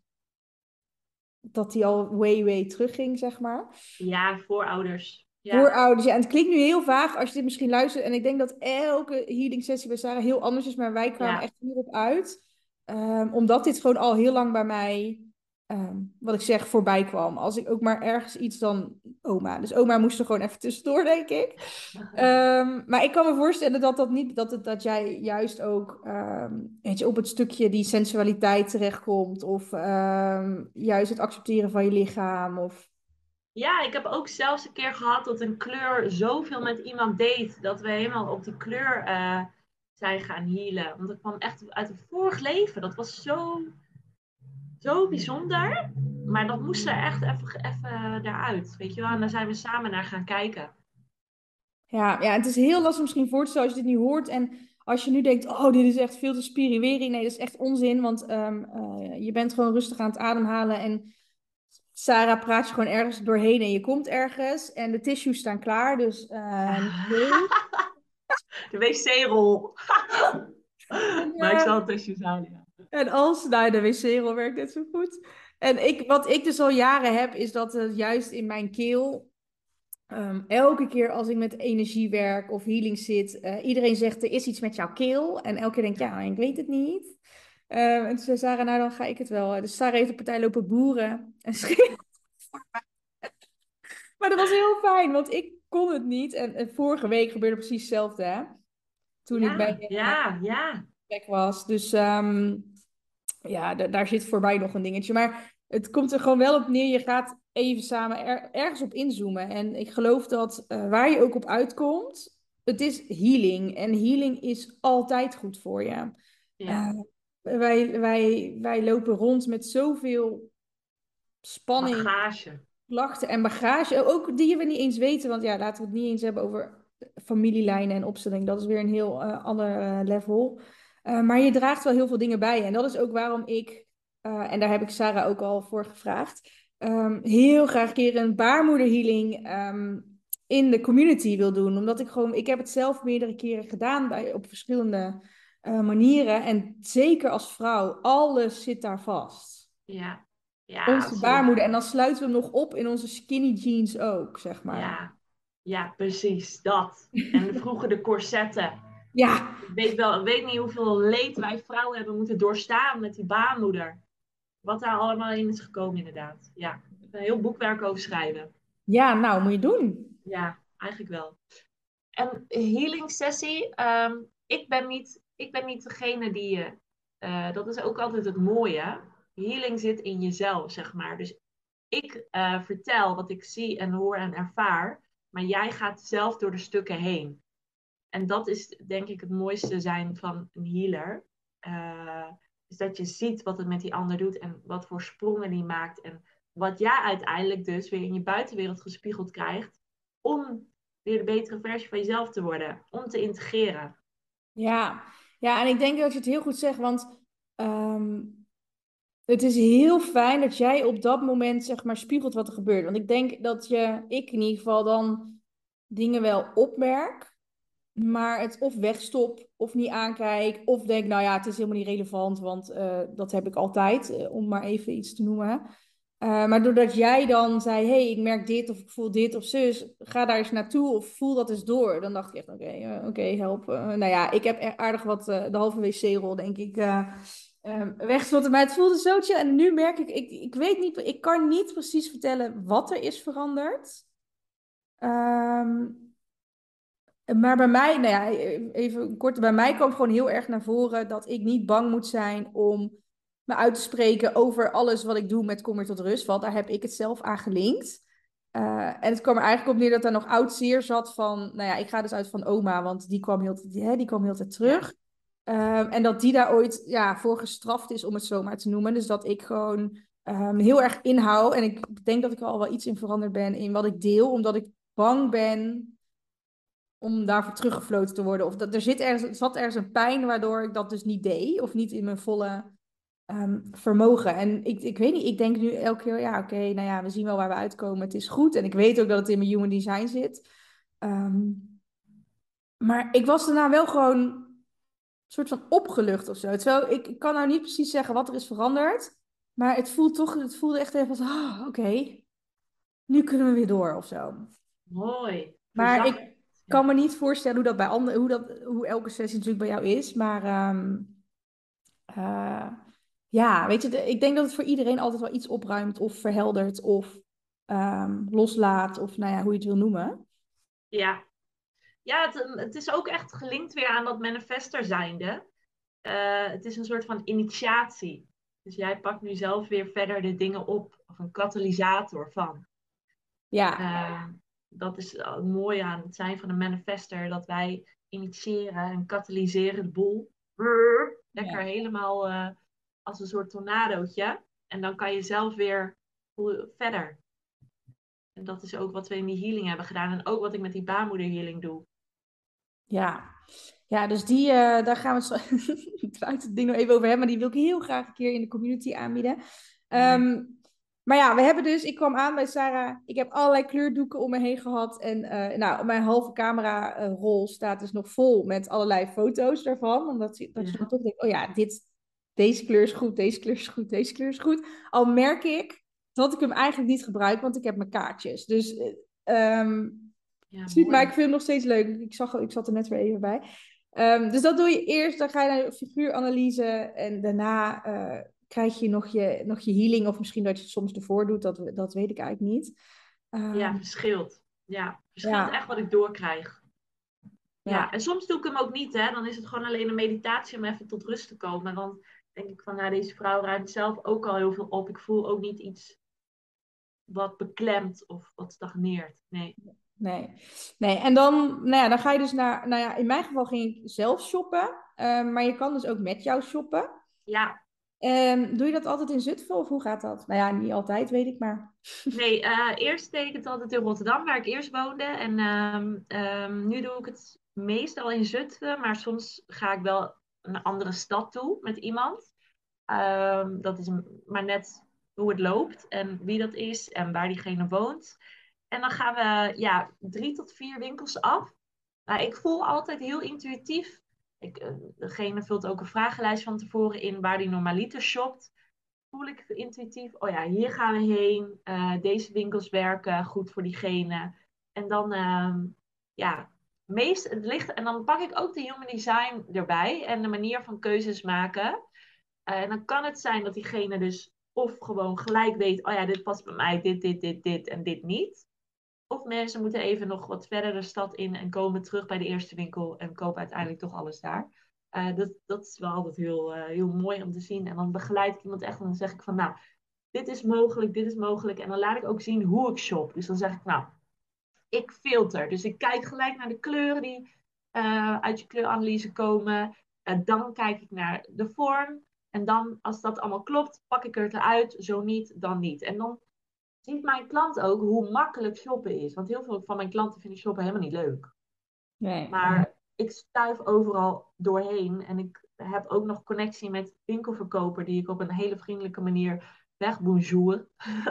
dat die al way, way terugging, zeg maar.
Ja, voorouders. Ja.
Voorouders, ja. En het klinkt nu heel vaag als je dit misschien luistert. En ik denk dat elke healing sessie bij Sarah heel anders is. Maar wij kwamen
Ja.
echt hierop uit. Um, omdat dit gewoon al heel lang bij mij, um, wat ik zeg, voorbij kwam. Als ik ook maar ergens iets dan oma. Dus oma moest er gewoon even tussendoor, denk ik. Um, maar ik kan me voorstellen dat dat niet, dat, het, dat jij juist ook, um, weet je, op het stukje die sensualiteit terechtkomt. Of um, juist het accepteren van je lichaam. Of...
Ja, ik heb ook zelfs een keer gehad dat een kleur zoveel met iemand deed, dat we helemaal op die kleur uh, zijn gaan healen. Want dat kwam echt uit een vorig leven. Dat was zo, zo bijzonder. Maar dat moest er echt even, even eruit, weet je wel. En daar zijn we samen naar gaan kijken.
Ja, ja, het is heel lastig misschien voor te stellen als je dit niet hoort. En als je nu denkt, oh, dit is echt veel te spiriwiri. Nee, dat is echt onzin, want um, uh, je bent gewoon rustig aan het ademhalen. En Sarah praat je gewoon ergens doorheen en je komt ergens. En de tissues staan klaar, dus uh, nee.
De wc-rol.
En,
Maar ik
uh,
zal het tissues houden, ja.
en als, nou, de wc-rol werkt net zo goed. En ik, wat ik dus al jaren heb, is dat het juist in mijn keel... Um, elke keer als ik met energie werk of healing zit, uh, iedereen zegt er is iets met jouw keel. En elke keer denk ik, ja, ik weet het niet. Um, en toen zei Sarah, nou dan ga ik het wel. Dus Sarah heeft de partij lopen boeren. En schreef... Maar dat was heel fijn, want ik kon het niet. En, en vorige week gebeurde precies hetzelfde, hè? Toen ik
Ja,
bij uh,
ja, ja.
weg was. Dus um, ja, d- daar zit voorbij nog een dingetje. Maar het komt er gewoon wel op neer. Je gaat even samen er- ergens op inzoomen. En ik geloof dat uh, waar je ook op uitkomt, het is healing. En healing is altijd goed voor je.
Ja.
Uh, wij, wij, wij lopen rond met zoveel spanning,
Bagage.
klachten en bagage. Ook die we niet eens weten. Want ja, laten we het niet eens hebben over familielijnen en opstelling. Dat is weer een heel uh, ander uh, level. Uh, maar je draagt wel heel veel dingen bij. En dat is ook waarom ik, uh, en daar heb ik Sarah ook al voor gevraagd, um, heel graag een keer een baarmoederhealing um, in de community wil doen. Omdat ik gewoon, ik heb het zelf meerdere keren gedaan bij, op verschillende uh, manieren. En zeker als vrouw, alles zit daar vast.
Ja. Ja,
Onze
zeker.
baarmoeder. En dan sluiten we hem nog op in onze skinny jeans ook, zeg maar.
Ja. Ja, precies. Dat. En vroeger de corsetten.
Ja,
Ik weet wel, ik weet niet hoeveel leed wij vrouwen hebben moeten doorstaan met die baarmoeder. Wat daar allemaal in is gekomen, inderdaad. Ja, ik heb een heel boekwerk over schrijven.
ja, nou, moet je doen.
Ja, eigenlijk wel. En healing sessie, um, ik, ben niet, ik ben niet degene die je... Uh, dat is ook altijd het mooie. Healing zit in jezelf, zeg maar. Dus ik uh, vertel wat ik zie en hoor en ervaar. Maar jij gaat zelf door de stukken heen. En dat is denk ik het mooiste zijn van een healer. Uh, is dat je ziet wat het met die ander doet en wat voor sprongen die maakt. En wat jij uiteindelijk dus weer in je buitenwereld gespiegeld krijgt. Om weer de betere versie van jezelf te worden. Om te integreren.
Ja, ja, en ik denk dat je het heel goed zegt, want ehm, het is heel fijn dat jij op dat moment zeg maar spiegelt wat er gebeurt. Want ik denk dat je, ik in ieder geval dan dingen wel opmerk, maar het of wegstop of niet aankijk of denk, nou ja, het is helemaal niet relevant, want eh, dat heb ik altijd, eh, om maar even iets te noemen. Uh, maar doordat jij dan zei, hey, ik merk dit of ik voel dit of zus, ga daar eens naartoe of voel dat eens door. Dan dacht ik echt, oké, okay, uh, oké, okay, help. Uh, nou ja, ik heb echt aardig wat, uh, de halve wc-rol, denk ik, uh, uh, weggesloten. Maar het voelde zo chill. En nu merk ik, ik, ik weet niet, ik kan niet precies vertellen wat er is veranderd. Um, maar bij mij, nou ja, even kort, bij mij kwam gewoon heel erg naar voren dat ik niet bang moet zijn om me uit te spreken over alles wat ik doe met Kom weer tot rust. Want daar heb ik het zelf aan gelinkt. Uh, en het kwam er eigenlijk op neer dat er nog oud zeer zat van, nou ja, ik ga dus uit van oma, want die kwam heel, die, hè, die kwam heel tijd
Ja,
terug. Um, en dat die daar ooit ja, voor gestraft is, om het zo maar te noemen. Dus dat ik gewoon um, heel erg inhoud. En ik denk dat ik er al wel iets in veranderd ben in wat ik deel, omdat ik bang ben om daarvoor teruggefloten te worden. Of dat er zit ergens, er zat ergens een pijn waardoor ik dat dus niet deed. Of niet in mijn volle um, vermogen. En ik, ik weet niet, ik denk nu elke keer, ja, oké, okay, nou ja, we zien wel waar we uitkomen. Het is goed. En ik weet ook dat het in mijn human design zit. Um, maar ik was daarna wel gewoon een soort van opgelucht of zo. Terwijl ik, ik kan nou niet precies zeggen wat er is veranderd. Maar het voelt toch, het voelde echt even als, ah, oké, okay, nu kunnen we weer door of zo.
mooi.
Maar
Verzacht.
ik kan
Ja.
me niet voorstellen hoe dat bij anderen, hoe dat, hoe elke sessie natuurlijk bij jou is. Maar um, uh, ja, weet je, de, ik denk dat het voor iedereen altijd wel iets opruimt of verheldert of um, loslaat of nou ja, hoe je het wil noemen.
Ja, ja het, het is ook echt gelinkt weer aan dat manifester zijnde. Uh, het is een soort van initiatie. Dus jij pakt nu zelf weer verder de dingen op, of een katalysator van.
Ja,
Uh, dat is het mooie aan het zijn van een manifester, dat wij initiëren en katalyseren de boel. Lekker
ja,
helemaal uh, als een soort tornadootje. En dan kan je zelf weer verder. En dat is ook wat we in die healing hebben gedaan. En ook wat ik met die baarmoederhealing doe.
ja. Ja, dus die, uh, daar gaan we het zo. Ik draait het ding nog even over hebben, maar die wil ik heel graag een keer in de community aanbieden.
Nice.
Um, maar ja, we hebben dus, ik kwam aan bij Sarah. Ik heb allerlei kleurdoeken om me heen gehad. En uh, nou, mijn halve camera-rol staat dus nog vol met allerlei foto's daarvan. Omdat je, dat je dan
Ja.
toch denkt, oh ja, dit, deze kleur is goed, deze kleur is goed, deze kleur is goed. Al merk ik dat ik hem eigenlijk niet gebruik, want ik heb mijn kaartjes. Dus um,
Ja,
maar ik
mooi.
vind hem nog steeds leuk. Ik, zag, ik zat er net weer even bij. Um, dus dat doe je eerst, dan ga je naar de figuuranalyse en daarna uh, krijg je nog, je nog je healing. Of misschien dat je het soms ervoor doet, dat, dat weet ik eigenlijk niet.
Ja,
Um,
verschilt. Ja, verschilt
ja,
echt wat ik doorkrijg. Ja,
ja,
en soms doe ik hem ook niet, hè. Dan is het gewoon alleen een meditatie om even tot rust te komen. En dan denk ik van, nou, deze vrouw ruimt zelf ook al heel veel op. Ik voel ook niet iets wat beklemt of wat stagneert. Nee.
nee. Nee, en dan, nou ja, dan ga je dus naar, nou ja, in mijn geval ging ik zelf shoppen. Um, maar je kan dus ook met jou shoppen.
Ja,
Um, doe je dat altijd in Zutphen of hoe gaat dat? Nou ja, niet altijd, weet ik maar.
nee, uh, eerst deed ik het altijd in Rotterdam, waar ik eerst woonde. En um, um, nu doe ik het meestal in Zutphen, maar soms ga ik wel een andere stad toe met iemand. Um, dat is maar net hoe het loopt en wie dat is en waar diegene woont. En dan gaan we ja, drie tot vier winkels af. Maar ik voel altijd heel intuïtief. Ik, uh, degene vult ook een vragenlijst van tevoren in waar die normaliter shopt. Voel ik intuïtief, oh ja, hier gaan we heen. Uh, deze winkels werken goed voor diegene. En dan, uh, ja, meest het ligt. En dan pak ik ook de human design erbij en de manier van keuzes maken. Uh, en dan kan het zijn dat diegene dus of gewoon gelijk weet, oh ja, dit past bij mij, dit, dit, dit, dit en dit niet. Of mensen moeten even nog wat verder de stad in en komen terug bij de eerste winkel en kopen uiteindelijk toch alles daar. Uh, dat, dat is wel altijd heel, uh, heel mooi om te zien. En dan begeleid ik iemand echt en dan zeg ik van, nou, dit is mogelijk, dit is mogelijk. En dan laat ik ook zien hoe ik shop. Dus dan zeg ik, nou, ik filter. Dus ik kijk gelijk naar de kleuren die uh, uit je kleuranalyse komen. Uh, dan kijk ik naar de vorm. En dan, als dat allemaal klopt, pak ik het eruit. Zo niet, dan niet. En dan ziet mijn klant ook hoe makkelijk shoppen is. Want heel veel van mijn klanten vinden shoppen helemaal niet leuk.
Nee.
Maar ik stuif overal doorheen. En ik heb ook nog connectie met winkelverkoper die ik op een hele vriendelijke manier wegbonjour.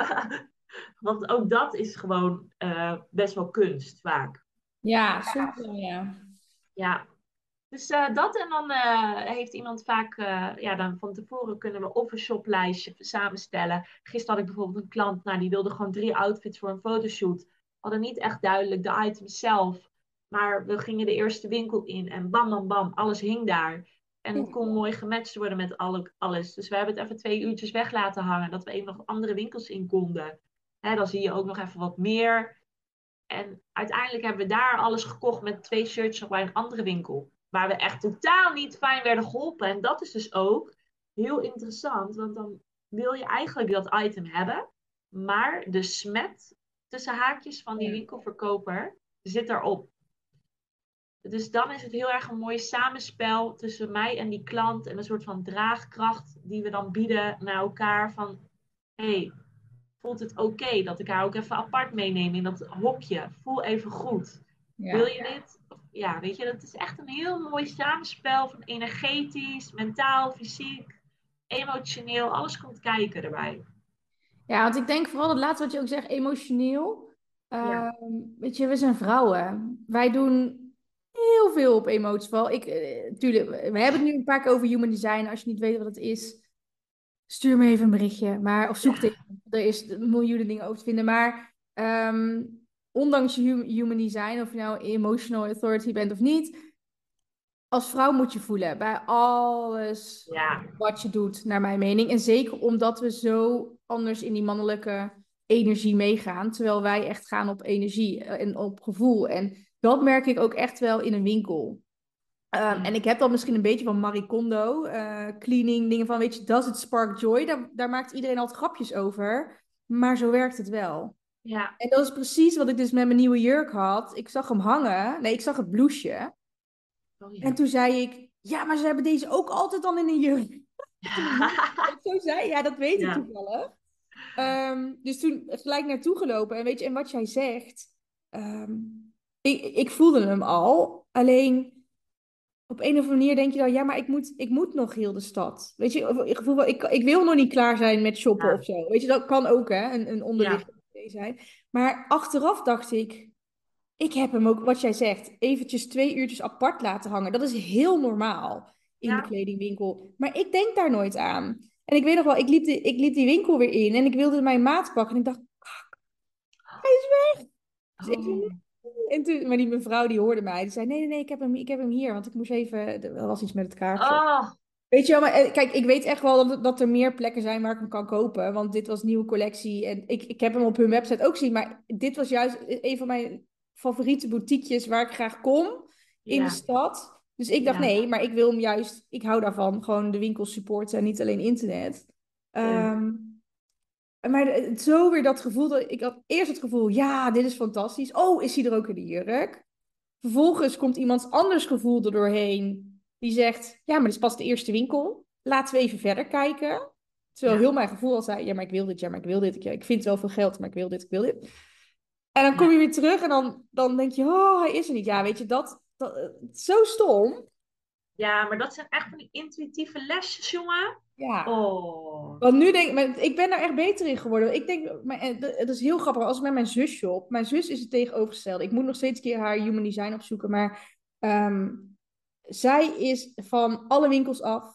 Want ook dat is gewoon uh, best wel kunst vaak.
Ja, soms wel, ja.
Ja, dus uh, dat en dan uh, heeft iemand vaak, uh, ja, dan van tevoren kunnen we of een shoplijstje samenstellen. Gisteren had ik bijvoorbeeld een klant, nou, die wilde gewoon drie outfits voor een fotoshoot. We hadden niet echt duidelijk de items zelf, maar we gingen de eerste winkel in en bam, bam, bam, alles hing daar. En het kon mooi gematcht worden met alle, alles. Dus we hebben het even twee uurtjes weg laten hangen, dat we even nog andere winkels in konden. Hè, dan zie je ook nog even wat meer. En uiteindelijk hebben we daar alles gekocht met twee shirts nog bij een andere winkel. Waar we echt totaal niet fijn werden geholpen. En dat is dus ook heel interessant. Want dan wil je eigenlijk dat item hebben. Maar de smet tussen haakjes van die
Ja.
winkelverkoper zit erop. Dus dan is het heel erg een mooi samenspel tussen mij en die klant. En een soort van draagkracht die we dan bieden naar elkaar. Van, hé, hey, voelt het oké okay dat ik haar ook even apart meeneem in dat hokje? Voel even goed. Wil
Ja.
je dit? Ja, weet je, dat is echt een heel mooi samenspel van energetisch, mentaal, fysiek, emotioneel. Alles komt kijken erbij.
Ja, want ik denk vooral het laatste wat je ook zegt, emotioneel.
Ja.
Ehm, weet je, we zijn vrouwen. Wij doen heel veel op emoties. Wel, ik, eh, tuurlijk, we hebben het nu een paar keer over human design. Als je niet weet wat het is, stuur me even een berichtje. Maar, of zoek het
Ja.
even. Er is miljoenen dingen over te vinden. Maar ehm, ondanks je hu- human design, of je nou emotional authority bent of niet, als vrouw moet je voelen bij alles
Ja.
wat je doet, naar mijn mening. En zeker omdat we zo anders in die mannelijke energie meegaan, terwijl wij echt gaan op energie en op gevoel. En dat merk ik ook echt wel in een winkel. Um, en
Mm.
ik heb dan misschien een beetje van Marie Kondo, uh, cleaning, dingen van, weet je, does it spark joy? Daar, daar maakt iedereen altijd grapjes over, maar zo werkt het wel.
Ja.
En dat is precies wat ik dus met mijn nieuwe jurk had. Ik zag hem hangen, nee, ik zag het blouseje.
Oh
En
ja.
toen zei ik, ja, maar ze hebben deze ook altijd dan in een jurk. Toen ik dat zo zei, ja, dat weet ik
Ja.
toevallig. Um, dus toen gelijk naartoe gelopen. En weet je, en wat jij zegt, um, ik, ik voelde hem al. Alleen op een of andere manier denk je dan, ja, maar ik moet, ik moet nog heel de stad. Weet je, ik, gevoel wel, ik, ik wil nog niet klaar zijn met shoppen
Ja.
of zo. Weet je, dat kan ook, hè, een, een
Ja.
onderliggend idee zijn. Maar achteraf dacht ik, ik heb hem ook, wat jij zegt, eventjes twee uurtjes apart laten hangen. Dat is heel normaal in de
Ja.
kledingwinkel. Maar ik denk daar nooit aan. En ik weet nog wel, ik liep, de, ik liep die winkel weer in en ik wilde mijn maat pakken. En ik dacht, hij is weg. Dus ik
Oh.
ging- en toen, maar die mevrouw die hoorde mij. Die zei, nee, nee, nee, ik heb hem, ik heb hem hier. Want ik moest even, er was iets met het kaartje.
Oh.
Weet je wel, maar eh, kijk, ik weet echt wel dat, dat er meer plekken zijn waar ik hem kan kopen. Want dit was een nieuwe collectie. En ik, ik heb hem op hun website ook gezien. Maar dit was juist een van mijn favoriete boutiquejes waar ik graag kom in de
Ja.
stad. Dus ik dacht,
Ja.
nee, maar ik wil hem juist, ik hou daarvan, gewoon de winkel supporten en niet alleen internet.
Leuk.
Ehm, maar de- zo weer dat gevoel, dat, ik had eerst het gevoel, ja, dit is fantastisch. Oh, is hij er ook in de jurk? Vervolgens komt iemand anders gevoel er doorheen. Die zegt, ja, maar dit is pas de eerste winkel. Laten we even verder kijken. Terwijl
Ja.
heel mijn gevoel al zei, ja, maar ik wil dit, ja, maar ik wil dit. Ik, ja, ik vind wel veel geld, maar ik wil dit, ik wil dit. En dan kom
Ja.
je weer terug en dan, dan denk je, oh, hij is er niet. Ja, weet je, dat, dat eh, zo stom.
Ja, maar dat zijn echt van die intuïtieve lesjes, jongen.
Ja.
Oh.
Want nu denk ik, maar ik ben daar echt beter in geworden. Ik denk, maar, eh, dat dat is heel grappig, als ik met mijn zus shop, mijn zus is het tegenovergestelde. Ik moet nog steeds een keer haar human design opzoeken, maar ehm, zij is van alle winkels af.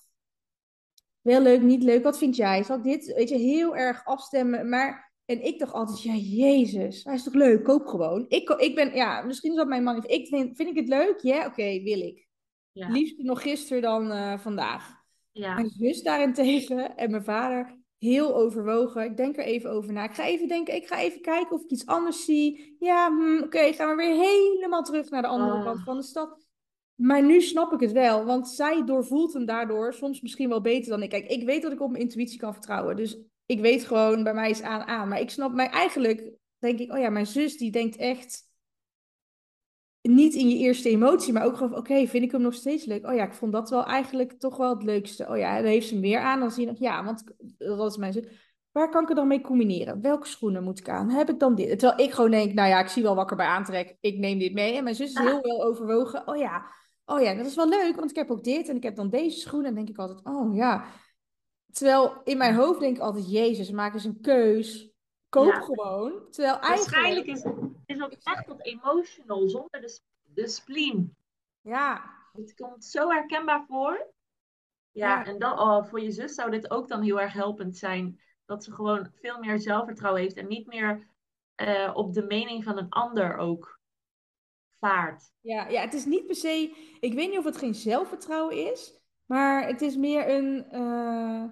Wel leuk, niet leuk. Wat vind jij? Zal ik dit, weet je, heel erg afstemmen? Maar, en ik dacht altijd, ja, Jezus, hij is toch leuk? Koop gewoon. Ik, ik ben, ja, misschien is dat mijn man. Ik vind, vind ik het leuk? Ja, oké, wil ik.
Ja.
Liefst nog gisteren dan eh, vandaag.
Ja.
Mijn zus daarentegen en mijn vader heel overwogen. Ik denk er even over na. Ik ga even denken, ik ga even kijken of ik iets anders zie. Ja, hm, oké, gaan we weer helemaal terug naar de andere kant
Oh.
van de stad. Maar nu snap ik het wel, want zij doorvoelt hem daardoor soms misschien wel beter dan ik. Kijk, ik weet dat ik op mijn intuïtie kan vertrouwen. Dus ik weet gewoon, bij mij is aan aan. Maar ik snap mij eigenlijk, denk ik, oh ja, mijn zus die denkt echt niet in je eerste emotie, maar ook gewoon, oké, okay, vind ik hem nog steeds leuk? Oh ja, ik vond dat wel eigenlijk toch wel het leukste. Oh ja, dan heeft ze hem weer aan. Dan zie je nog, ja, want dat is mijn zus. Waar kan ik er dan mee combineren? Welke schoenen moet ik aan? Heb ik dan dit? Terwijl ik gewoon denk, nou ja, ik zie wel wat ik erbij aantrek. Ik neem dit mee. En mijn zus is heel wel overwogen. Oh ja, oh ja, dat is wel leuk, want ik heb ook dit en ik heb dan deze schoenen. En dan denk ik altijd, oh ja. Terwijl in mijn
Ja.
hoofd denk ik altijd, Jezus, maak eens een keus. Koop
Ja.
gewoon. Terwijl
Waarschijnlijk
eigenlijk,
is, is ook
ik
echt
zeg,
dat emotional zonder de, de spleen.
ja,
Het komt zo herkenbaar voor. Ja,
ja,
en dan, oh, voor je zus zou dit ook dan heel erg helpend zijn. Dat ze gewoon veel meer zelfvertrouwen heeft en niet meer eh, op de mening van een ander ook vaart.
ja, ja, het is niet per se, ik weet niet of het geen zelfvertrouwen is, maar het is meer een, eh,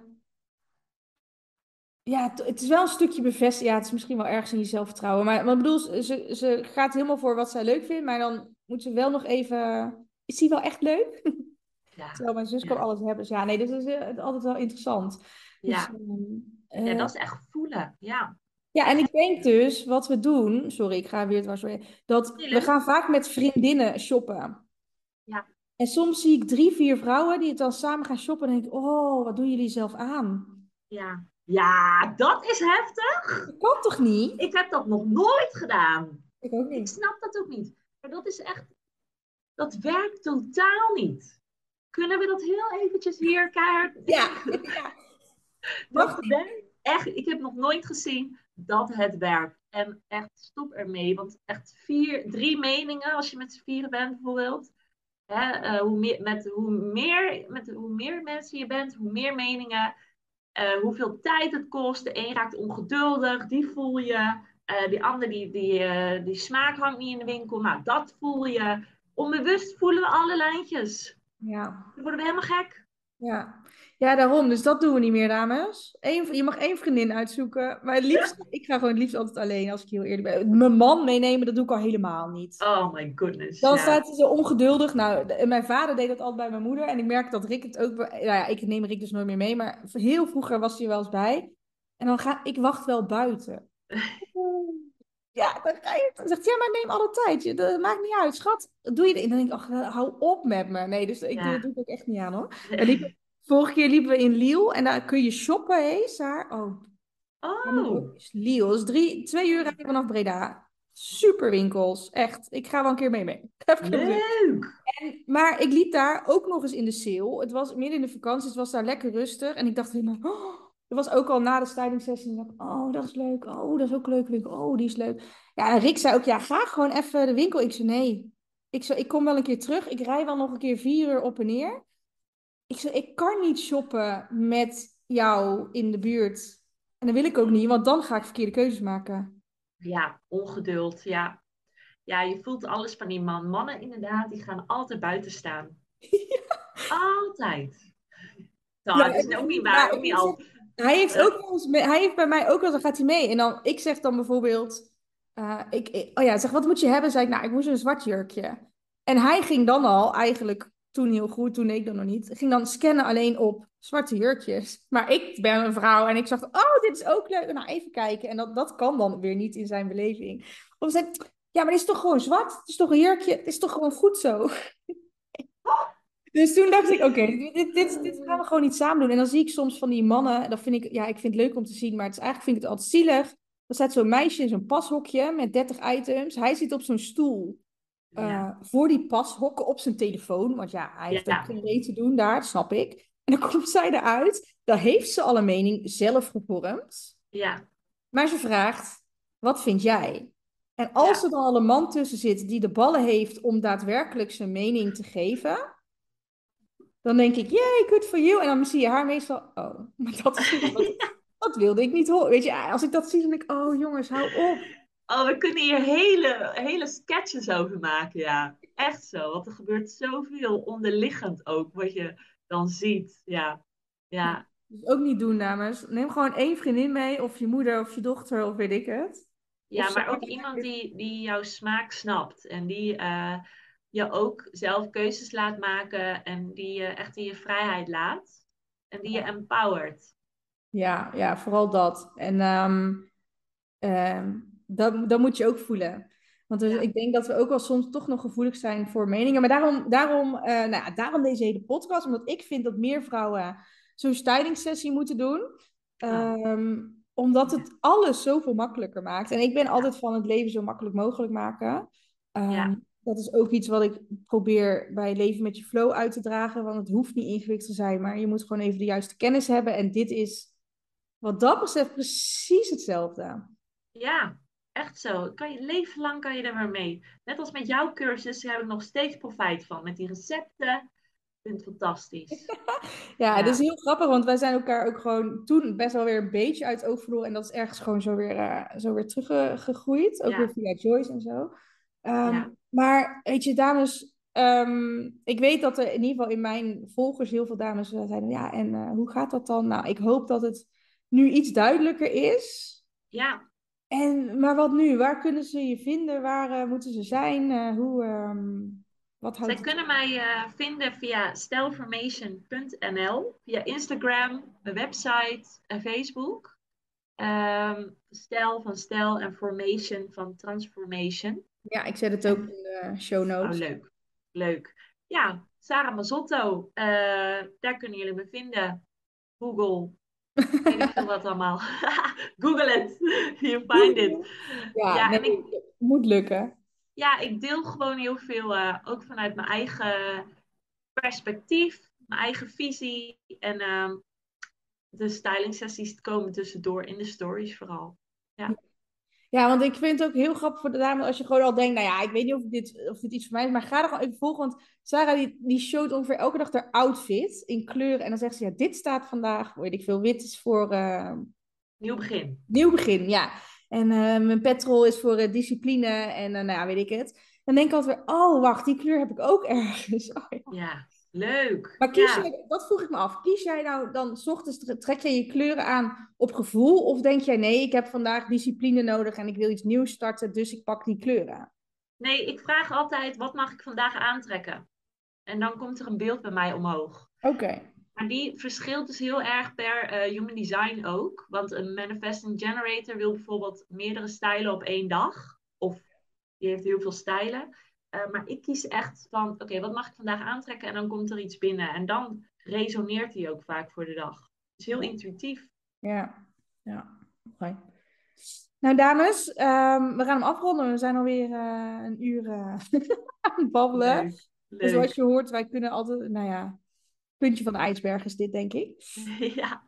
ja, het, het is wel een stukje bevestiging. Ja, het is misschien wel ergens in je zelfvertrouwen. Maar, maar ik bedoel, ze, ze ze gaat helemaal voor wat zij leuk vindt. Maar dan moet ze wel nog even... Is die wel echt leuk?
Ja,
Terwijl mijn zus kan
ja,
alles hebben. Dus ja, nee, dat is eh, altijd wel interessant. Dus,
ja.
ehm,
Ja,
eh,
dat is echt voelen. Ja,
ja, en
echt
ik denk dus, wat we doen... Sorry, ik ga weer dwars weer. Dat we
chillen.
gaan vaak met vriendinnen shoppen.
Ja,
En soms zie ik drie, vier vrouwen die het dan samen gaan shoppen. En denk ik, oh, wat doen jullie zelf aan?
ja. Ja, dat is heftig.
Dat kan toch niet?
Ik heb dat nog nooit gedaan.
Ik ook
Ik
niet.
snap dat ook niet. Maar dat is echt, dat werkt totaal niet. Kunnen we dat heel eventjes hier keihard...
Ja, ja. Mag
Dat
niet.
werkt echt. Ik heb nog nooit gezien dat het werkt. En echt, stop ermee. Want echt vier, drie meningen, als je met z'n vieren bent bijvoorbeeld. Hè, eh, hoe, meer, met, hoe, meer, met hoe meer mensen je bent, hoe meer meningen. Uh, hoeveel tijd het kost. De een raakt ongeduldig, die voel je. Uh, die ander, die, die, uh, die smaak hangt niet in de winkel. Nou, dat voel je. Onbewust voelen we alle lijntjes.
Ja.
Dan worden we helemaal gek.
Ja. Ja, daarom. Dus dat doen we niet meer, dames. Eén, je mag één vriendin uitzoeken. Maar het liefst, ik ga gewoon het liefst altijd alleen, als ik heel eerlijk ben. Mijn man meenemen, dat doe ik al helemaal niet.
Oh my goodness,
Dan
ja.
staat hij zo ongeduldig. Nou, de- mijn vader deed dat altijd bij mijn moeder. En ik merk dat Rick het ook... Nou ja, ik neem Rick dus nooit meer mee. Maar heel vroeger was hij er wel eens bij. En dan ga ik wacht wel buiten. Ja, dan ga je... Dan zegt hij, ja, maar neem alle tijd. Je- Dat maakt niet uit, schat. Doe je... En dan denk ik, ach, hou op met me. Nee, dus ik doe, dat
Ja.
doe ik ook echt niet aan, hoor. We liepen, vorige keer liepen we in Liel. En daar kun je shoppen, hé, Saar. Oh, daar moet ik ook
Oh,
eens. Liel, dat is drie, twee uur rijden vanaf Breda. Super winkels, echt. Ik ga wel een keer mee mee. Heb ik heel zin.
leuk.
Maar ik liep daar ook nog eens in de sale. Het was midden in de vakantie, het was daar lekker rustig. En ik dacht helemaal, oh, dat was ook al na de styling sessie. En ik dacht, oh, dat is leuk. Oh, dat is ook een leuke winkel. Oh, die is leuk. Ja, en Rick zei ook, ja, ga gewoon even de winkel. Ik zei, nee. Ik zei, ik kom wel een keer terug. Ik rij wel nog een keer vier uur op en neer. Ik zei, ik kan niet shoppen met jou in de buurt. En dat wil ik ook niet, want dan ga ik verkeerde keuzes maken.
Ja, ongeduld, ja. Ja, je voelt alles van die man. Mannen inderdaad, die gaan altijd buiten staan. Altijd. Nou,
Ja,
het
het
is
is
ook niet
niet,
waar,
ja,
ook
ik
niet
moet
al.
zeggen, hij heeft
Eh,
ook wel eens, mee- hij heeft bij mij ook wel, dan gaat hij mee. En dan, ik zeg dan bijvoorbeeld, eh, ik, ik- oh ja, zeg, wat moet je hebben? Zei ik, nou, ik moest een zwart jurkje. En hij ging dan al, eigenlijk toen heel goed, toen ik dan nog niet, ging dan scannen alleen op zwarte jurkjes. Maar ik ben een vrouw en ik zag, oh, dit is ook leuk. Nou, even kijken. En dat, dat kan dan weer niet in zijn beleving. Of zei, ja, maar dit is toch gewoon zwart? Het is toch een jurkje? Het is toch gewoon goed zo? Dus toen dacht ik, oké, dit, dit, dit gaan we gewoon niet samen doen. En dan zie ik soms van die mannen, dat vind ik, ja, ik vind het leuk om te zien, maar het is, eigenlijk vind ik het altijd zielig. Er staat zo'n meisje in zo'n pashokje met dertig items. Hij zit op zo'n stoel
ja,
eh, voor die pashokken op zijn telefoon. Want ja, hij heeft ook
ja,
geen reet te doen daar, dat snap ik. En dan komt zij eruit, daar heeft ze al een mening zelf gevormd.
ja,
Maar ze vraagt, wat vind jij? En als
ja.
er dan al een man tussen zit die de ballen heeft om daadwerkelijk zijn mening te geven, dan denk ik, yay, good for you. En dan zie je haar meestal, oh, maar dat is niet wat, dat wilde ik niet horen. Weet je, als ik dat zie, dan denk ik, oh jongens, hou op.
Oh, we kunnen hier hele, hele sketches over maken, ja. Echt zo, want er gebeurt zoveel onderliggend ook, wat je dan ziet. Ja, ja.
Dus ook niet doen, dames. Neem gewoon één vriendin mee, of je moeder, of je dochter, of weet ik het. Of
Ja,
zo.
maar ook iemand die, die jouw smaak snapt en die eh, je ook zelf keuzes laat maken en die je echt in je vrijheid laat en die je
Ja,
empowert.
ja, ja, vooral dat. En ehm, ehm, dat, dat moet je ook voelen. Want dus,
Ja,
ik denk dat we ook wel soms toch nog gevoelig zijn voor meningen. Maar daarom, daarom, eh, nou ja, daarom deze hele podcast. Omdat ik vind dat meer vrouwen zo'n stylingssessie moeten doen.
oh,
Ehm, omdat
ja,
het alles zoveel makkelijker maakt. En ik ben
ja,
altijd van het leven zo makkelijk mogelijk maken. Ehm,
ja.
dat is ook iets wat ik probeer bij Leven met je Flow uit te dragen. Want het hoeft niet ingewikkeld te zijn, maar je moet gewoon even de juiste kennis hebben. En dit is wat dat betreft precies hetzelfde.
Ja, echt zo. Kan je, leven lang kan je er maar mee. Net als met jouw cursus heb ik nog steeds profijt van. Met die recepten. Ik vind het fantastisch.
Ja, het is
Ja,
heel grappig, want wij zijn elkaar ook gewoon toen best wel weer een beetje uit het oog verloren. En dat is ergens gewoon zo weer, eh, zo weer teruggegroeid. Ook weer
ja,
via Joyce en zo. Ehm,
ja,
maar weet je, dames, ehm, ik weet dat er in ieder geval in mijn volgers heel veel dames eh, zeiden, ja, en eh, hoe gaat dat dan? Nou, ik hoop dat het nu iets duidelijker is.
ja.
En, maar wat nu? Waar kunnen ze je vinden? Waar eh, moeten ze zijn? Eh, hoe, ehm, wat houdt
Zij
het?
kunnen mij eh, vinden via stelformation punt n l, via Instagram, mijn website en Facebook. Ehm Stel van stel en formation van transformation.
Ja, ik zet het ook in
En,
de show
oh,
notes.
leuk. Leuk. Ja, Sarah Mazzotto. eh, daar kunnen jullie me vinden. Google, weet ik veel wat allemaal. Google it. You find it.
Ja,
Ja,
nee,
en ik,
het moet lukken.
ja, ik deel gewoon heel veel, eh, ook vanuit mijn eigen perspectief, mijn eigen visie. En ehm, de styling sessies komen tussendoor in de stories vooral. Ja.
Ja, want ik vind het ook heel grappig voor de dames als je gewoon al denkt, nou ja, ik weet niet of dit, of dit iets voor mij is, maar ga er gewoon even volgen. Want Sarah die, die showt ongeveer elke dag haar outfit in kleuren. En dan zegt ze, ja, dit staat vandaag, weet ik veel, wit is voor eh,
Nieuw begin.
nieuw begin, ja. En eh, mijn petrol is voor eh, discipline en eh, nou ja, weet ik het. Dan denk ik altijd weer, oh, wacht, die kleur heb ik ook ergens. Oh, ja.
Ja, leuk.
Maar kies
Ja.
jij, dat vroeg ik me af, kies jij nou dan, 's ochtends tre- trek jij je kleuren aan op gevoel? Of denk jij, nee, ik heb vandaag discipline nodig en ik wil iets nieuws starten, dus ik pak die kleuren aan?
Nee, ik vraag altijd, wat mag ik vandaag aantrekken? En dan komt er een beeld bij mij omhoog.
Oké.
Maar die verschilt dus heel erg per eh, human design ook. Want een manifesting generator wil bijvoorbeeld meerdere stijlen op één dag. Of die heeft heel veel stijlen. Eh, maar ik kies echt van, oké, wat mag ik vandaag aantrekken? En dan komt er iets binnen. En dan resoneert die ook vaak voor de dag. Dus heel intuïtief.
Ja, ja. Oké. Nou, dames, ehm, we gaan hem afronden. We zijn alweer eh een uur eh, aan het babbelen.
Leuk,
En zoals
leuk.
je hoort, wij kunnen altijd, nou ja, puntje van de ijsberg is dit, denk ik.
Ja,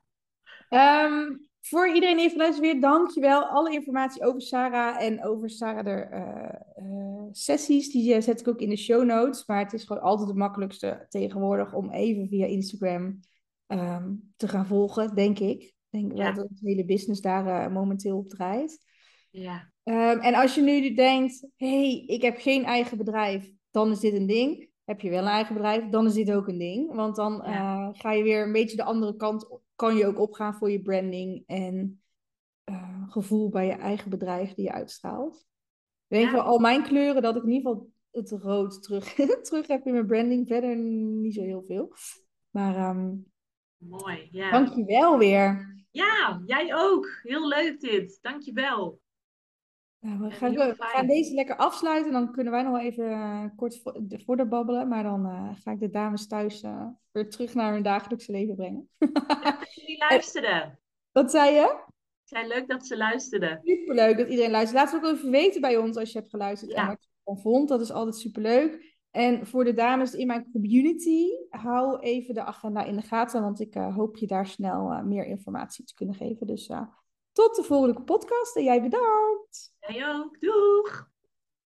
Ehm, voor iedereen die heeft geluisterd weer, dankjewel. Alle informatie over Sarah en over Sarah de eh, eh, sessies, die eh, zet ik ook in de show notes. Maar het is gewoon altijd het makkelijkste tegenwoordig om even via Instagram ehm, te gaan volgen, denk ik. Ik denk wel
ja,
dat het hele business daar eh, momenteel op draait.
ja,
Ehm, en als je nu denkt, hey, ik heb geen eigen bedrijf, dan is dit een ding. Heb je wel een eigen bedrijf, dan is dit ook een ding. Want dan
ja,
eh, ga je weer een beetje de andere kant, op- kan je ook opgaan voor je branding en eh, gevoel bij je eigen bedrijf die je uitstraalt. Ik denk wel
ja.
al mijn kleuren dat ik in ieder geval het rood terug, terug heb in mijn branding. Verder niet zo heel veel. Maar ehm
Mooi, ja.
dank je wel weer.
Ja, jij ook. Heel leuk dit. Dankjewel.
Nou, we
En
gaan,
heel
we gaan
fijn.
deze lekker afsluiten. Dan kunnen wij nog wel even eh, kort vo- de- verder babbelen. Maar dan eh, ga ik de dames thuis eh, weer terug naar hun dagelijkse leven brengen.
Leuk dat jullie
En,
luisterden.
wat zei je?
Het zijn leuk dat ze luisterden.
Superleuk dat iedereen luistert. Laat het ook even weten bij ons als je hebt geluisterd en
Ja,
wat je ervan vond. Dat is altijd superleuk. En voor de dames in mijn community, hou even de agenda in de gaten. Want ik eh, hoop je daar snel eh, meer informatie te kunnen geven. Dus eh, tot de volgende podcast en jij bedankt.
jij ook. Doeg!